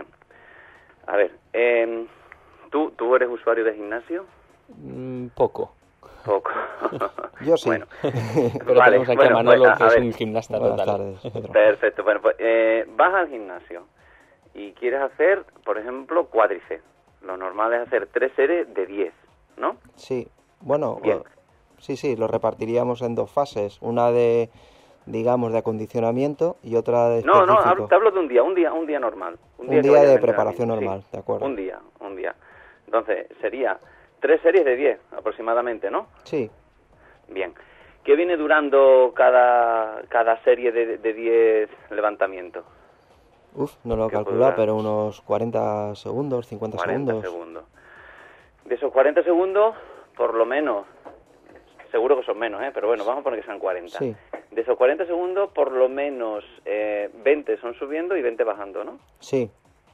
A ver, eh, ¿tú, ¿tú eres usuario de gimnasio? Mm, poco. Poco. Yo sí. Bueno, pero vale, tenemos aquí bueno, a Manolo, pues, a, que a es ver. un gimnasta Buenas total. tardes, Pedro. Perfecto. Bueno, pues eh, vas al gimnasio y quieres hacer, por ejemplo, cuádriceps. Lo normal es hacer tres series de diez, ¿no? Sí, bueno, Bien. eh, sí, sí, lo repartiríamos en dos fases. Una de, digamos, de acondicionamiento y otra de No, no, específico. hablo- te hablo de un día, un día, un día normal. Un que día vayas de al preparación entrenamiento, normal, de acuerdo. Un día, un día. Entonces, sería tres series de diez aproximadamente, ¿no? Sí, Bien. ¿Qué viene durando cada, cada serie de de diez levantamientos? uf, no lo he ¿Qué puede calculado, durar? pero unos cuarenta segundos, cincuenta cuarenta segundos. segundos. De esos cuarenta segundos, por lo menos, seguro que son menos, ¿eh? Pero bueno, vamos a poner que sean cuarenta. Sí. De esos cuarenta segundos, por lo menos eh, veinte son subiendo y veinte bajando, ¿no? Sí,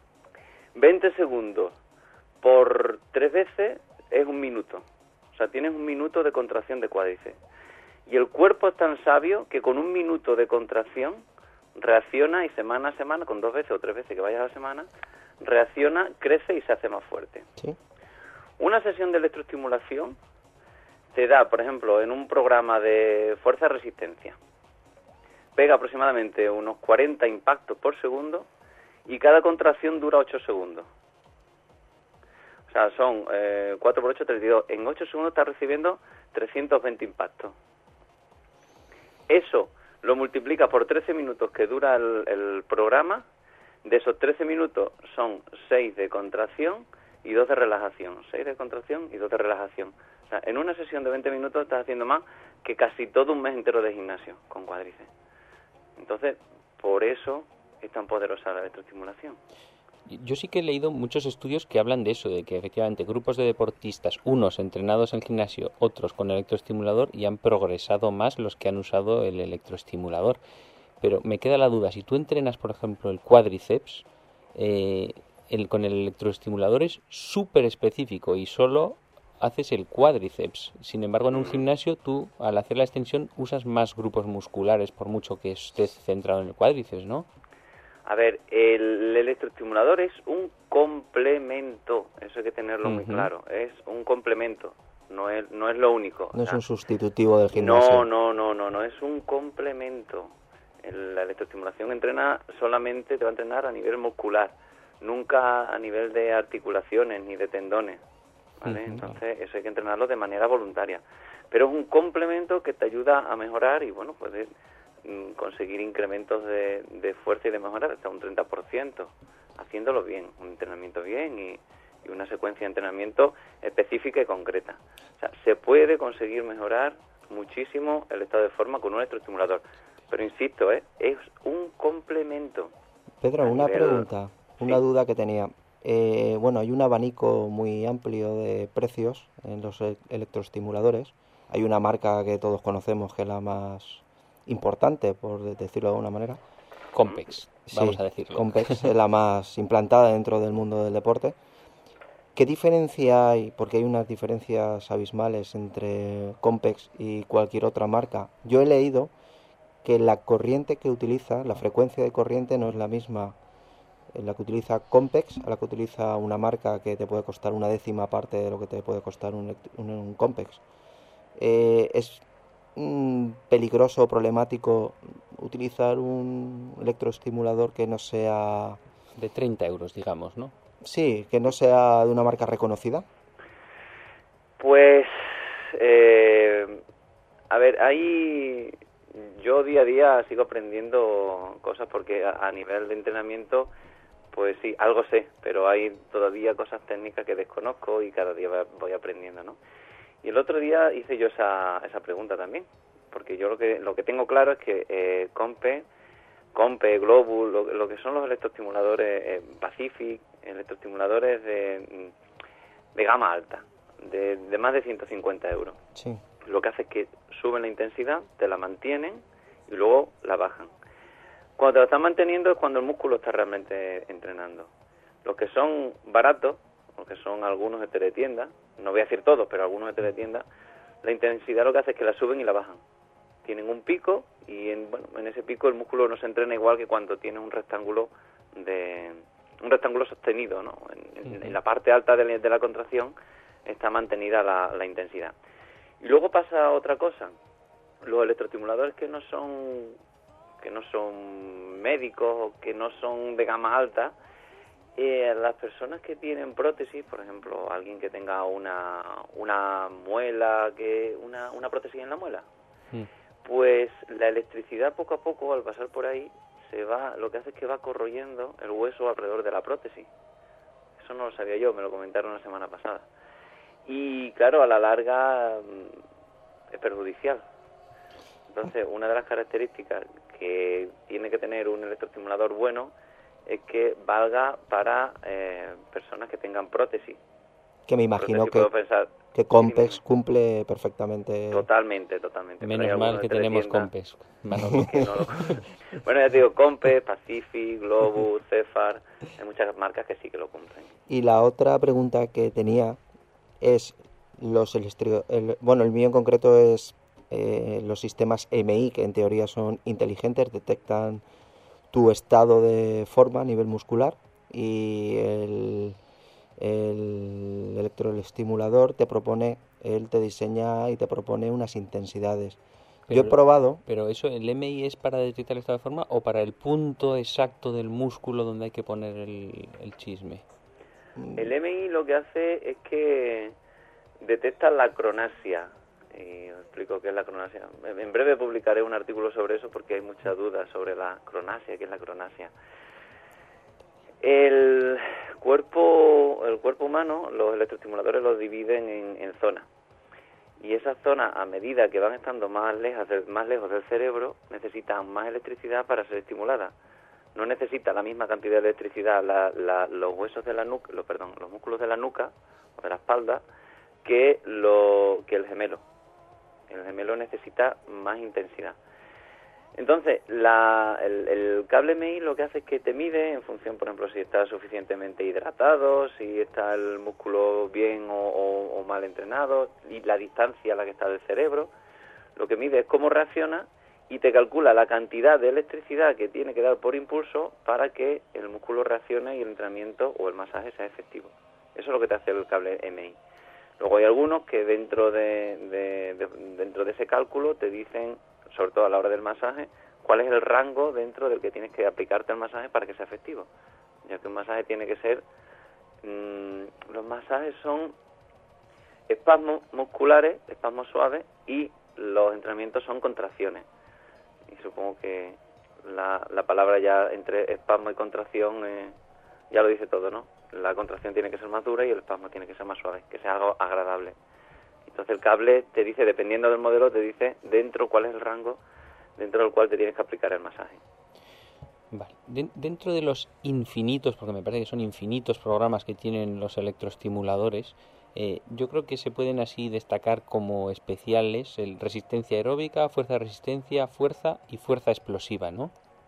veinte segundos por tres veces es un minuto. O sea, tienes un minuto de contracción de cuádriceps. Y el cuerpo es tan sabio que con un minuto de contracción reacciona y semana a semana, con dos veces o tres veces que vayas a la semana, reacciona, crece y se hace más fuerte. sí, Una sesión de electroestimulación te da, por ejemplo, en un programa de fuerza-resistencia, pega aproximadamente unos cuarenta impactos por segundo y cada contracción dura ocho segundos. O sea, son eh, cuatro por ocho, treinta y dos. En ocho segundos estás recibiendo trescientos veinte impactos. Eso lo multiplica por trece minutos que dura el, el programa. De esos trece minutos son seis de contracción y dos de relajación. seis de contracción y dos de relajación. O sea, en una sesión de veinte minutos estás haciendo más que casi todo un mes entero de gimnasio con cuádriceps. Entonces, por eso es tan poderosa la electroestimulación. Yo sí que he leído muchos estudios que hablan de eso, de que efectivamente grupos de deportistas, unos entrenados en gimnasio, otros con electroestimulador, y han progresado más los que han usado el electroestimulador. Pero me queda la duda, si tú entrenas, por ejemplo, el cuádriceps, eh, el, con el electroestimulador es súper específico y solo haces el cuádriceps. Sin embargo, en un gimnasio tú, al hacer la extensión, usas más grupos musculares, por mucho que estés centrado en el cuádriceps, ¿no? A ver, el electroestimulador es un complemento, eso hay que tenerlo muy Ujú. claro, es un complemento, no es, no es lo único. No o es sea, un sustitutivo del gimnasio. No, no, no, no, no, es un complemento. El- La electroestimulación entrena solamente, te va a entrenar a nivel muscular, nunca a nivel de articulaciones ni de tendones, ¿vale? Ujú. Entonces eso hay que entrenarlo de manera voluntaria. Pero es un complemento que te ayuda a mejorar y, bueno, puedes mm, conseguir incrementos de, de fuerza y de mejorar hasta un treinta por ciento, haciéndolo bien, un entrenamiento bien y, y una secuencia de entrenamiento específica y concreta. O sea, se puede conseguir mejorar muchísimo el estado de forma con un electroestimulador. Pero insisto, ¿eh? es un complemento. Pedro, a una nivel- pregunta, una Sí. duda que tenía. Eh, bueno, hay un abanico muy amplio de precios en los e- electroestimuladores. Hay una marca que todos conocemos que es la más importante, por de- decirlo de alguna manera. Compex, vamos Sí, a decirlo. Compex es la más implantada dentro del mundo del deporte. ¿Qué diferencia hay? Porque hay unas diferencias abismales entre Compex y cualquier otra marca. Yo he leído que la corriente que utiliza, la frecuencia de corriente no es la misma en la que utiliza Compex a la que utiliza una marca que te puede costar una décima parte de lo que te puede costar un, elect- un- un Compex. Eh, ¿es mm, peligroso o problemático utilizar un electroestimulador que no sea, De treinta euros, digamos, ¿no? sí, que no sea de una marca reconocida? Pues, eh, a ver, ahí yo día a día sigo aprendiendo cosas porque a, a nivel de entrenamiento, pues sí, algo sé, pero hay todavía cosas técnicas que desconozco y cada día va- voy aprendiendo, ¿no? Y el otro día hice yo esa, esa pregunta también, porque yo lo que lo que tengo claro es que eh, Compe, Compe, Globus, lo, lo que son los electroestimuladores eh, Pacific, electroestimuladores de, de gama alta, de, de más de ciento cincuenta euros. Sí. Lo que hace es que suben la intensidad, te la mantienen y luego la bajan. Cuando te la están manteniendo es cuando el músculo está realmente entrenando. Los que son baratos, los que son algunos de teletienda, no voy a decir todos, pero algunos de teletienda, la intensidad lo que hace es que la suben y la bajan. Tienen un pico y en, bueno, en ese pico el músculo no se entrena igual que cuando tiene un rectángulo de un rectángulo sostenido, ¿no? En, en- en la parte alta de la, de la contracción está mantenida la, la intensidad. Y luego pasa otra cosa. Los electroestimuladores que no son que no son médicos o que no son de gama alta, eh, las personas que tienen prótesis, por ejemplo, alguien que tenga una una muela, que una, una prótesis en la muela, Mm. pues la electricidad poco a poco al pasar por ahí se va, lo que hace es que va corroyendo el hueso alrededor de la prótesis. Eso no lo sabía yo, me lo comentaron la semana pasada. Y claro, a la larga mm, es perjudicial. Entonces, una de las características que tiene que tener un electroestimulador bueno es que valga para eh, personas que tengan prótesis. Que me imagino Prótesis, que, puedo pensar, que Compex cumple perfectamente. totalmente, totalmente. Pero hay Menos mal algunos que de tenemos teletienda Compex, Manolo. que no lo- Bueno, ya te digo, Compe, Pacific, Globus, Cefar, hay muchas marcas que sí que lo cumplen. Y la otra pregunta que tenía es los elestri- el, bueno, el mío en concreto es eh, los sistemas M I, que en teoría son inteligentes, detectan tu estado de forma a nivel muscular, y el, el electroestimulador te propone, él te diseña y te propone unas intensidades. Yo he Pero- probado, Pero eso, ¿el M I es para detectar el estado de forma o para el punto exacto del músculo donde hay que poner el, el chisme? El M I lo que hace es que detecta la cronasia. Y os explico qué es la cronasia. En breve publicaré un artículo sobre eso porque hay muchas dudas sobre la cronasia, qué es la cronasia. El cuerpo, el cuerpo humano, los electroestimuladores los dividen en, en zonas. Y esas zonas, a medida que van estando más lejos, del, más lejos del cerebro, necesitan más electricidad para ser estimuladas. No necesita la misma cantidad de electricidad la, la, los huesos de la nuca, los, perdón, los músculos de la nuca o de la espalda que, lo, que el gemelo. El gemelo necesita más intensidad. Entonces, la, el, el cable M I lo que hace es que te mide en función, por ejemplo, si está suficientemente hidratado, si está el músculo bien o, o, o mal entrenado, y la distancia a la que está del cerebro. Lo que mide es cómo reacciona y te calcula la cantidad de electricidad que tiene que dar por impulso para que el músculo reaccione y el entrenamiento o el masaje sea efectivo. Eso es lo que te hace el cable M I. Luego hay algunos que dentro de, de, de dentro de ese cálculo te dicen, sobre todo a la hora del masaje, cuál es el rango dentro del que tienes que aplicarte el masaje para que sea efectivo, ya que un masaje tiene que ser, mmm, los masajes son espasmos musculares, espasmos suaves, y los entrenamientos son contracciones, y supongo que la, la palabra ya entre espasmo y contracción eh, ya lo dice todo, ¿no? La contracción tiene que ser más dura y el espasmo tiene que ser más suave, que sea algo agradable. Entonces el cable te dice, dependiendo del modelo, te dice dentro cuál es el rango dentro del cual te tienes que aplicar el masaje. Vale. De- dentro de los infinitos, porque me parece que son infinitos programas que tienen los electroestimuladores, eh, yo creo que se pueden así destacar como especiales el resistencia aeróbica, fuerza de resistencia, fuerza y fuerza explosiva, ¿no?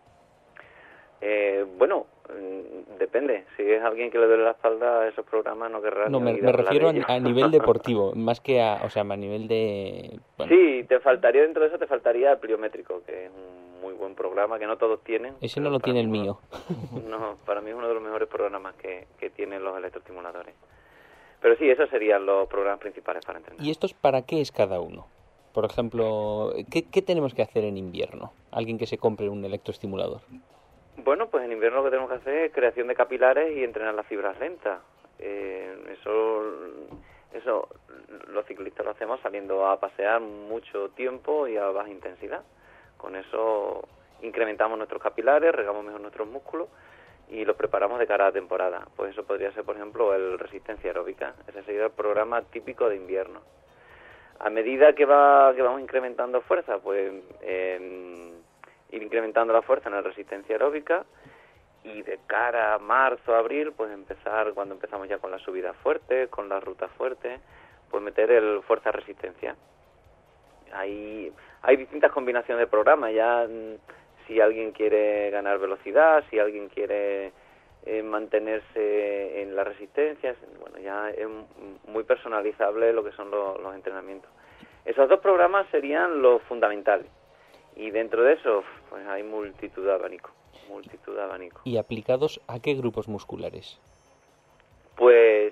Eh, bueno, mm, depende. Si es alguien que le duele la espalda, a esos programas no querrá No, ni me, oír me hablar refiero de a, a ellos. nivel deportivo, más que a, o sea, a nivel de... Bueno, Sí, te faltaría dentro de eso, te faltaría el pliométrico, que es un muy buen programa que no todos tienen. ese no pero lo para tiene el mí mío. uno- No, para mí es uno de los mejores programas que, que tienen los electroestimuladores. Pero sí, esos serían los programas principales para entrenar. ¿Y estos para qué es cada uno? Por ejemplo, ¿qué, qué tenemos que hacer en invierno? Alguien que se compre un electroestimulador. Bueno, pues en invierno lo que tenemos que hacer es creación de capilares y entrenar las fibras lentas. Eh, eso, eso los ciclistas lo hacemos saliendo a pasear mucho tiempo y a baja intensidad. Con eso incrementamos nuestros capilares, regamos mejor nuestros músculos y los preparamos de cara a la temporada. Pues eso podría ser, por ejemplo, el resistencia aeróbica. Ese sería el programa típico de invierno. A medida que va que vamos incrementando fuerza, pues eh, ir incrementando la fuerza en la resistencia aeróbica, y de cara a marzo, abril, pues empezar, cuando empezamos ya con las subidas fuertes, con las rutas fuertes, pues meter el fuerza resistencia. Hay, hay distintas combinaciones de programas, ya si alguien quiere ganar velocidad, si alguien quiere eh, mantenerse en la resistencia, bueno, ya es muy personalizable lo que son los, los entrenamientos. Esos dos programas serían los fundamentales. Y dentro de eso, pues hay multitud de abanicos, multitud de abanicos. ¿Y aplicados a qué grupos musculares? Pues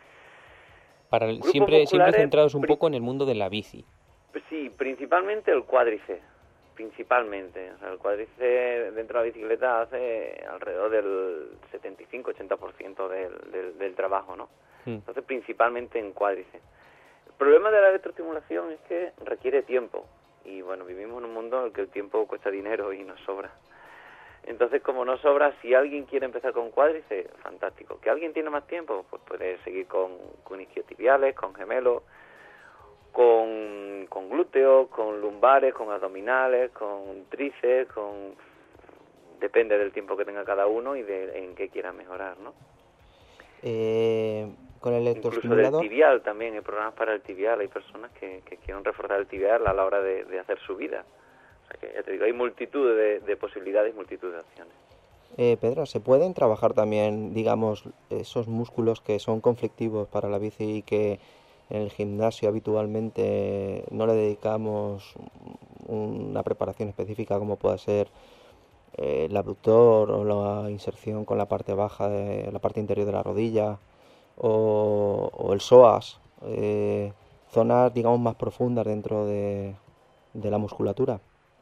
Para el- Grupos siempre, siempre musculares, centrados un pri- poco en el mundo de la bici. sí, principalmente el cuádriceps, principalmente. O sea, el cuádriceps dentro de la bicicleta hace alrededor del setenta y cinco a ochenta por ciento del, del, del trabajo, ¿no? Mm. Entonces, principalmente en cuádriceps. El problema de la electroestimulación es que requiere tiempo. Y bueno, vivimos en un mundo en el que el tiempo cuesta dinero y nos sobra. Entonces, como no sobra, si alguien quiere empezar con cuádriceps, fantástico. ¿Que alguien tiene más tiempo? Pues puede seguir con, con isquiotibiales, con gemelos, con, con glúteos, con lumbares, con abdominales, con tríceps, con... Depende del tiempo que tenga cada uno y de en qué quiera mejorar, ¿no? Eh, con el Incluso del electroestimulador. tibial también, hay programas para el tibial, hay personas que, que quieren reforzar el tibial a la hora de, de hacer su vida. O sea que, ya te digo, hay multitud de, de posibilidades y multitud de opciones. Eh, Pedro, ¿se pueden trabajar también, digamos, esos músculos que son conflictivos para la bici y que en el gimnasio habitualmente no le dedicamos una preparación específica, como pueda ser eh, el abductor o la inserción con la parte baja de la parte interior de la rodilla o, o el psoas, eh, zonas, digamos, más profundas dentro de, de la musculatura?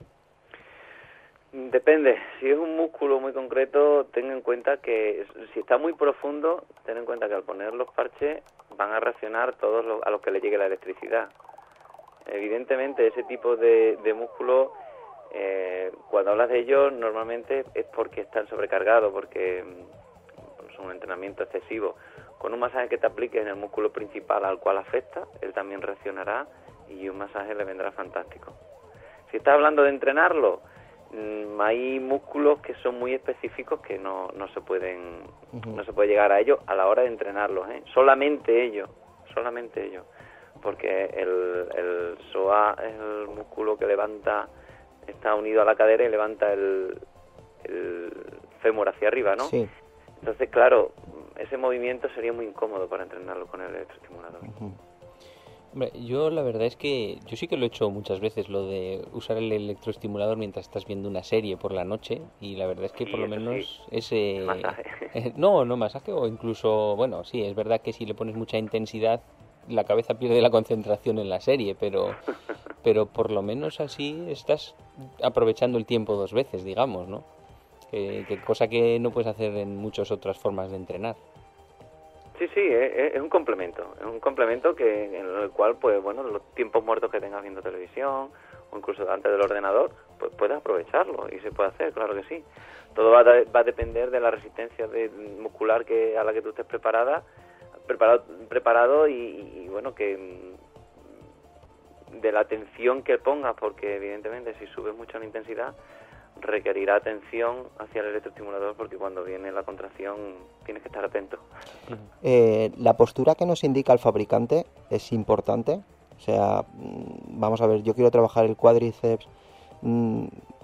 Depende, si es un músculo muy concreto, ten en cuenta que si está muy profundo, ten en cuenta que al poner los parches van a reaccionar todos los, a los que le llegue la electricidad. Evidentemente ese tipo de, de músculo, eh, cuando hablas de ellos normalmente es porque están sobrecargados, porque mm, son un entrenamiento excesivo. Con un masaje que te apliques en el músculo principal al cual afecta, él también reaccionará y un masaje le vendrá fantástico. Si estás hablando de entrenarlo, hay músculos que son muy específicos que no, no se pueden uh-huh. no se puede llegar a ellos a la hora de entrenarlos, ¿eh? solamente ellos solamente ellos porque el, el psoas es el músculo que levanta, está unido a la cadera y levanta el, el fémur hacia arriba, ¿no? Sí. Entonces, claro, ese movimiento sería muy incómodo para entrenarlo con el electroestimulador. Uh-huh. Hombre, yo la verdad es que yo sí que lo he hecho muchas veces, lo de usar el electroestimulador mientras estás viendo una serie por la noche, y la verdad es que Sí, por lo eso menos sí. ese... El masaje. Eh, no, no masaje, o incluso, bueno, sí, es verdad que si le pones mucha intensidad la cabeza pierde la concentración en la serie, pero pero por lo menos así estás aprovechando el tiempo dos veces, digamos, ¿no? Que, que cosa que no puedes hacer en muchas otras formas de entrenar. Sí, sí, es, es un complemento, es un complemento que en el cual, pues bueno, los tiempos muertos que tengas viendo televisión o incluso delante del ordenador, pues puedes aprovecharlo y se puede hacer, claro que sí. Todo va a, va a depender de la resistencia de, muscular que a la que tú estés preparada, preparado, preparado y, y bueno, que de la atención que pongas, porque evidentemente si subes mucho la intensidad requerirá atención hacia el electroestimulador, porque cuando viene la contracción tienes que estar atento. Eh, la postura que nos indica el fabricante es importante. O sea, vamos a ver, yo quiero trabajar el cuádriceps mmm,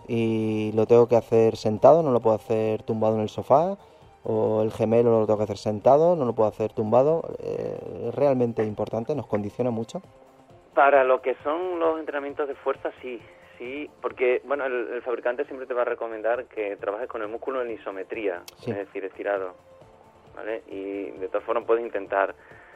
y lo tengo que hacer sentado, no lo puedo hacer tumbado en el sofá, o el gemelo lo tengo que hacer sentado, no lo puedo hacer tumbado. Eh, es realmente importante, nos condiciona mucho. Para lo que son los entrenamientos de fuerza, sí. Sí, porque bueno, el, el fabricante siempre te va a recomendar que trabajes con el músculo en isometría, sí. Es decir, estirado, ¿vale? Y de todas formas puedes intentar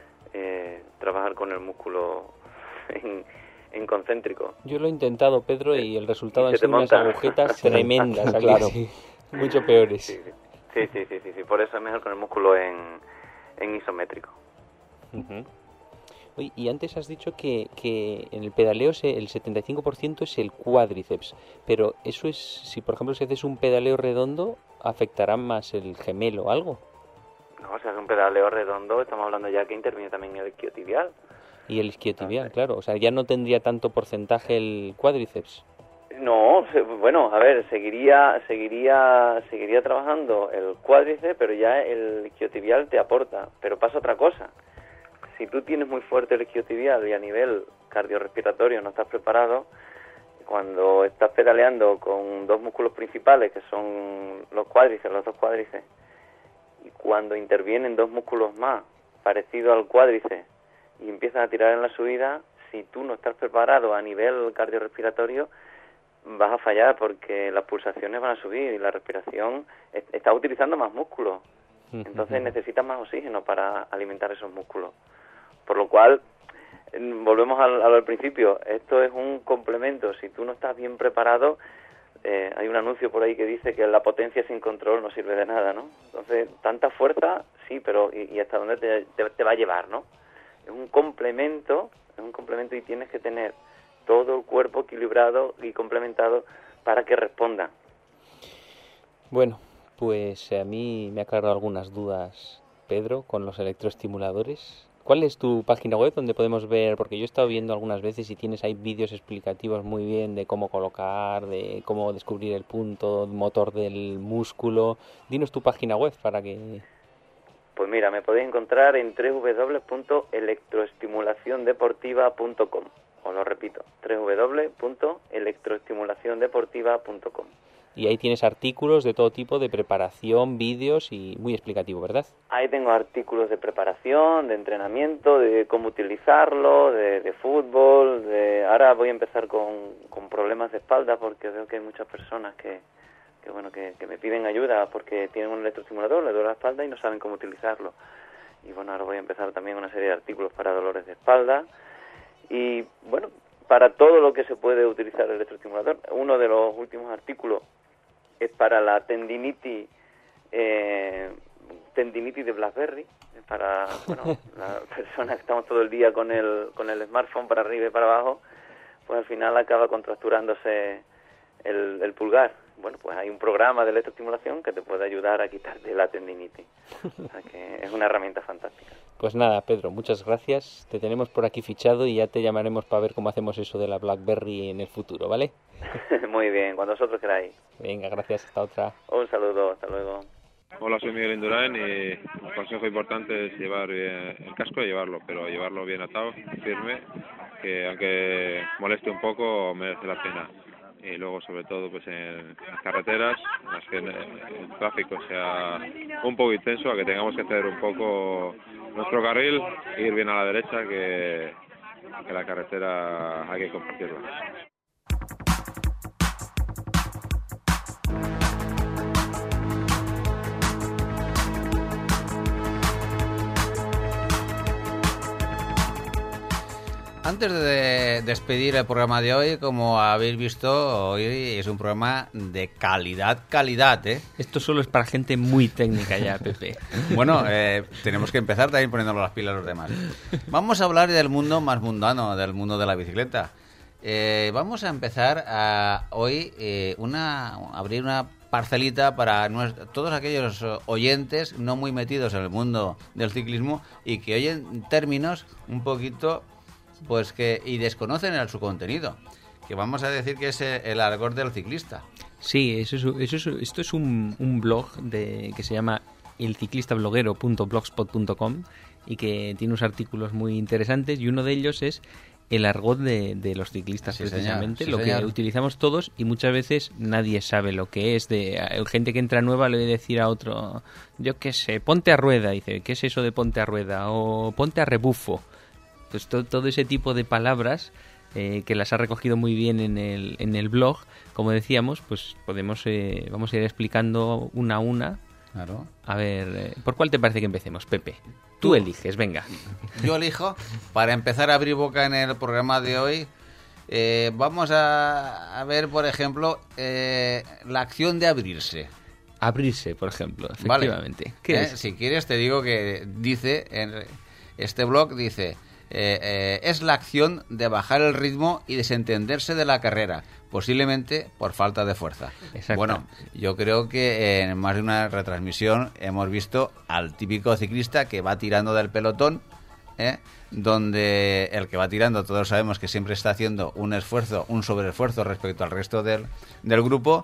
eh, trabajar con el músculo en, en concéntrico. Yo lo he intentado, Pedro, y el resultado y han sido unas agujetas tremendas, claro, mucho peores. Sí sí. Sí, sí, sí, sí, sí, por eso es mejor con el músculo en, en isométrico. Uh-huh. Oye, y antes has dicho que, que en el pedaleo se, el setenta y cinco por ciento es el cuádriceps, pero eso es, si por ejemplo si haces un pedaleo redondo, ¿afectará más el gemelo o algo? No, si haces un pedaleo redondo, estamos hablando ya que interviene también el isquiotibial. Y el isquiotibial, ah, claro, o sea, ya no tendría tanto porcentaje el cuádriceps. No, bueno, a ver, seguiría seguiría seguiría trabajando el cuádriceps, pero ya el isquiotibial te aporta, pero pasa otra cosa. Si tú tienes muy fuerte el isquiotibial y a nivel cardiorrespiratorio no estás preparado, cuando estás pedaleando con dos músculos principales, que son los cuádriceps, los dos cuádriceps, y cuando intervienen dos músculos más, parecidos al cuádriceps, y empiezan a tirar en la subida, si tú no estás preparado a nivel cardiorrespiratorio, vas a fallar porque las pulsaciones van a subir y la respiración está utilizando más músculos. Entonces necesitas más oxígeno para alimentar esos músculos. Por lo cual, volvemos al, al principio, esto es un complemento. Si tú no estás bien preparado, eh, hay un anuncio por ahí que dice que la potencia sin control no sirve de nada, ¿no? Entonces, tanta fuerza, sí, pero ¿y, y hasta dónde te, te, te va a llevar, no? Es un complemento, es un complemento y tienes que tener todo el cuerpo equilibrado y complementado para que responda. Bueno, pues a mí me ha aclarado algunas dudas, Pedro, con los electroestimuladores. ¿Cuál es tu página web donde podemos ver? Porque yo he estado viendo algunas veces y tienes ahí vídeos explicativos muy bien de cómo colocar, de cómo descubrir el punto motor del músculo. Dinos tu página web para que... Pues mira, me podéis encontrar en doble u doble u doble u punto electroestimulación deportiva punto com. Os lo repito, doble u doble u doble u punto electroestimulación deportiva punto com. Y ahí tienes artículos de todo tipo de preparación, vídeos y muy explicativo, ¿verdad? Ahí tengo artículos de preparación, de entrenamiento, de cómo utilizarlo, de, de fútbol. De... Ahora voy a empezar con, con problemas de espalda porque veo que hay muchas personas que, que bueno que, que me piden ayuda porque tienen un electroestimulador, les duele la espalda y no saben cómo utilizarlo. Y bueno, ahora voy a empezar también una serie de artículos para dolores de espalda. Y bueno, para todo lo que se puede utilizar el electroestimulador. Uno de los últimos artículos es para la tendinitis, eh, tendinitis de BlackBerry, para bueno, las personas que estamos todo el día con el con el smartphone para arriba y para abajo, pues al final acaba contracturándose el, el pulgar. Bueno, pues hay un programa de electroestimulación que te puede ayudar a quitarte la tendinitis. O sea que es una herramienta fantástica. Pues nada, Pedro, muchas gracias. Te tenemos por aquí fichado y ya te llamaremos para ver cómo hacemos eso de la BlackBerry en el futuro, ¿vale? Muy bien, cuando vosotros queráis. Venga, gracias, hasta otra. Un saludo, hasta luego. Hola, soy Miguel Indurain y un consejo importante es llevar bien el casco y llevarlo, pero llevarlo bien atado, firme, que aunque moleste un poco merece la pena. Y luego sobre todo pues en las carreteras en las que el tráfico sea un poco intenso, a que tengamos que hacer un poco nuestro carril e ir bien a la derecha, que, que la carretera hay que compartirla. Antes de despedir el programa de hoy, como habéis visto, hoy es un programa de calidad, calidad, ¿eh? Esto solo es para gente muy técnica ya, Pepe. Bueno, eh, tenemos que empezar también poniéndonos las pilas los demás. Vamos a hablar del mundo más mundano, del mundo de la bicicleta. Eh, vamos a empezar a, hoy eh, una abrir una parcelita para nuestro, todos aquellos oyentes no muy metidos en el mundo del ciclismo y que oyen términos un poquito pues que y desconocen el, su contenido, que vamos a decir que es el argot del ciclista. Sí, eso es, eso es, esto es un, un blog de, que se llama el ciclista bloguero punto blogspot punto com y que tiene unos artículos muy interesantes y uno de ellos es el argot de, de los ciclistas, sí, precisamente, sí, lo señor. Que utilizamos todos y muchas veces nadie sabe lo que es. De gente que entra nueva le voy a decir a otro, yo qué sé, ponte a rueda, dice, ¿qué es eso de ponte a rueda? O ponte a rebufo. Pues todo, todo ese tipo de palabras eh, que las ha recogido muy bien en el, en el blog, como decíamos, pues podemos eh, vamos a ir explicando una a una. Claro. A ver, eh, ¿por cuál te parece que empecemos, Pepe? Tú, Tú eliges, venga. Yo elijo. Para empezar a abrir boca en el programa de hoy, eh, vamos a, a ver, por ejemplo, eh, la acción de abrirse. Abrirse, por ejemplo, efectivamente. Vale. ¿Qué eh, es? Si quieres te digo que dice, en este blog dice, eh, eh, es la acción de bajar el ritmo y desentenderse de la carrera, posiblemente por falta de fuerza. Bueno, yo creo que en más de una retransmisión hemos visto al típico ciclista que va tirando del pelotón, ¿eh? Donde el que va tirando todos sabemos que siempre está haciendo un esfuerzo, un sobreesfuerzo respecto al resto del, del grupo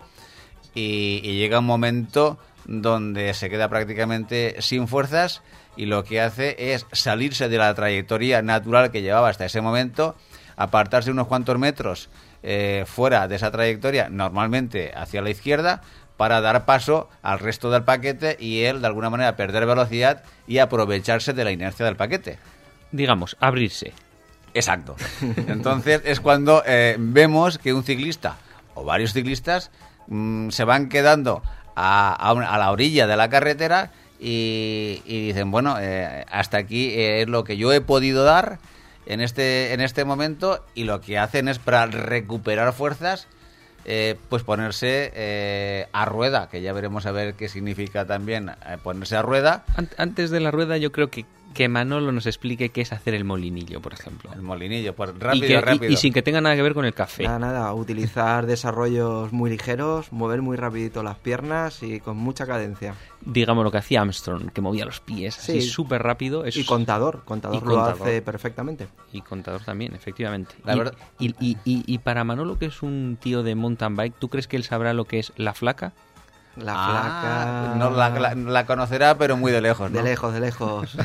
y, y llega un momento donde se queda prácticamente sin fuerzas y lo que hace es salirse de la trayectoria natural que llevaba hasta ese momento, apartarse unos cuantos metros Eh, fuera de esa trayectoria, normalmente hacia la izquierda, para dar paso al resto del paquete y él, de alguna manera, perder velocidad y aprovecharse de la inercia del paquete. Digamos, abrirse. Exacto. Entonces es cuando eh, vemos que un ciclista o varios ciclistas mmm, se van quedando a, a, una, a la orilla de la carretera y, y dicen, bueno, eh, hasta aquí eh, es lo que yo he podido dar en este en este momento, y lo que hacen es, para recuperar fuerzas, eh, pues ponerse eh, a rueda, que ya veremos a ver qué significa también eh, ponerse a rueda. Antes de la rueda yo creo que, que Manolo nos explique qué es hacer el molinillo, por ejemplo. El molinillo, pues rápido, y que, rápido. Y, y sin que tenga nada que ver con el café. Nada, nada, utilizar desarrollos muy ligeros, mover muy rapidito las piernas y con mucha cadencia. Digamos lo que hacía Armstrong, que movía los pies así súper rápido. Es... Y contador, contador y lo contador. hace perfectamente. Y contador también, efectivamente. La y, verdad... y, y, y, y para Manolo, que es un tío de mountain bike, ¿tú crees que él sabrá lo que es la flaca? La ah, flaca... No, la, la, la conocerá, pero muy de lejos, ¿no? De lejos, de lejos.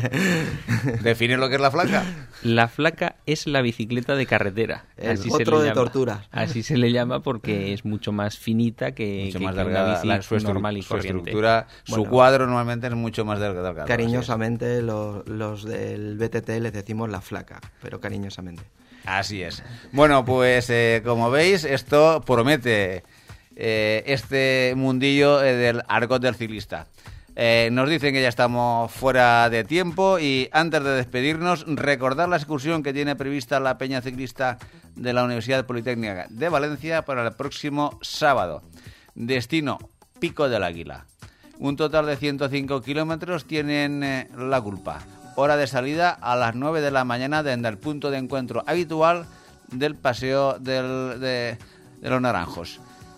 ¿Define lo que es la flaca? La flaca es la bicicleta de carretera. El así otro se le de llama. torturas. Así se le llama porque es mucho más finita que, mucho que, más que delgada, una bici la, su normal y su corriente. Estructura, bueno, su cuadro normalmente es mucho más delgado. Cariñosamente los, los del B T T les decimos la flaca, pero cariñosamente. Así es. Bueno, pues eh, como veis, esto promete... Eh, este mundillo eh, del argot del ciclista. Eh, nos dicen que ya estamos fuera de tiempo y antes de despedirnos, recordar la excursión que tiene prevista la Peña Ciclista de la Universidad Politécnica de Valencia para el próximo sábado. Destino, Pico del Águila. Un total de ciento cinco kilómetros tienen eh, la culpa. Hora de salida a las nueve de la mañana desde el punto de encuentro habitual del Paseo del, de, de los Naranjos.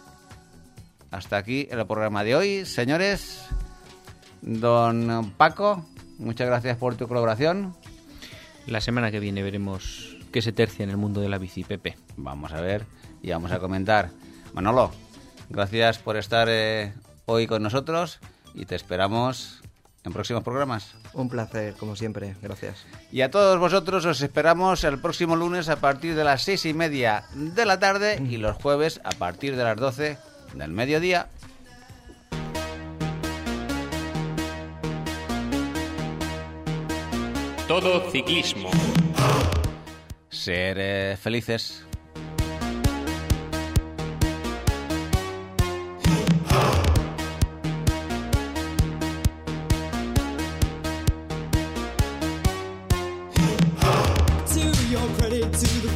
Hasta aquí el programa de hoy, señores. Don Paco, muchas gracias por tu colaboración. La semana que viene veremos qué se tercia en el mundo de la bici, Pepe. Vamos a ver y vamos a comentar. Manolo, gracias por estar eh, hoy con nosotros y te esperamos en próximos programas. Un placer, como siempre, gracias. Y a todos vosotros os esperamos el próximo lunes a partir de las seis y media de la tarde y los jueves a partir de las doce del mediodía. Todo ciclismo. Ser eh, felices. To your credit to the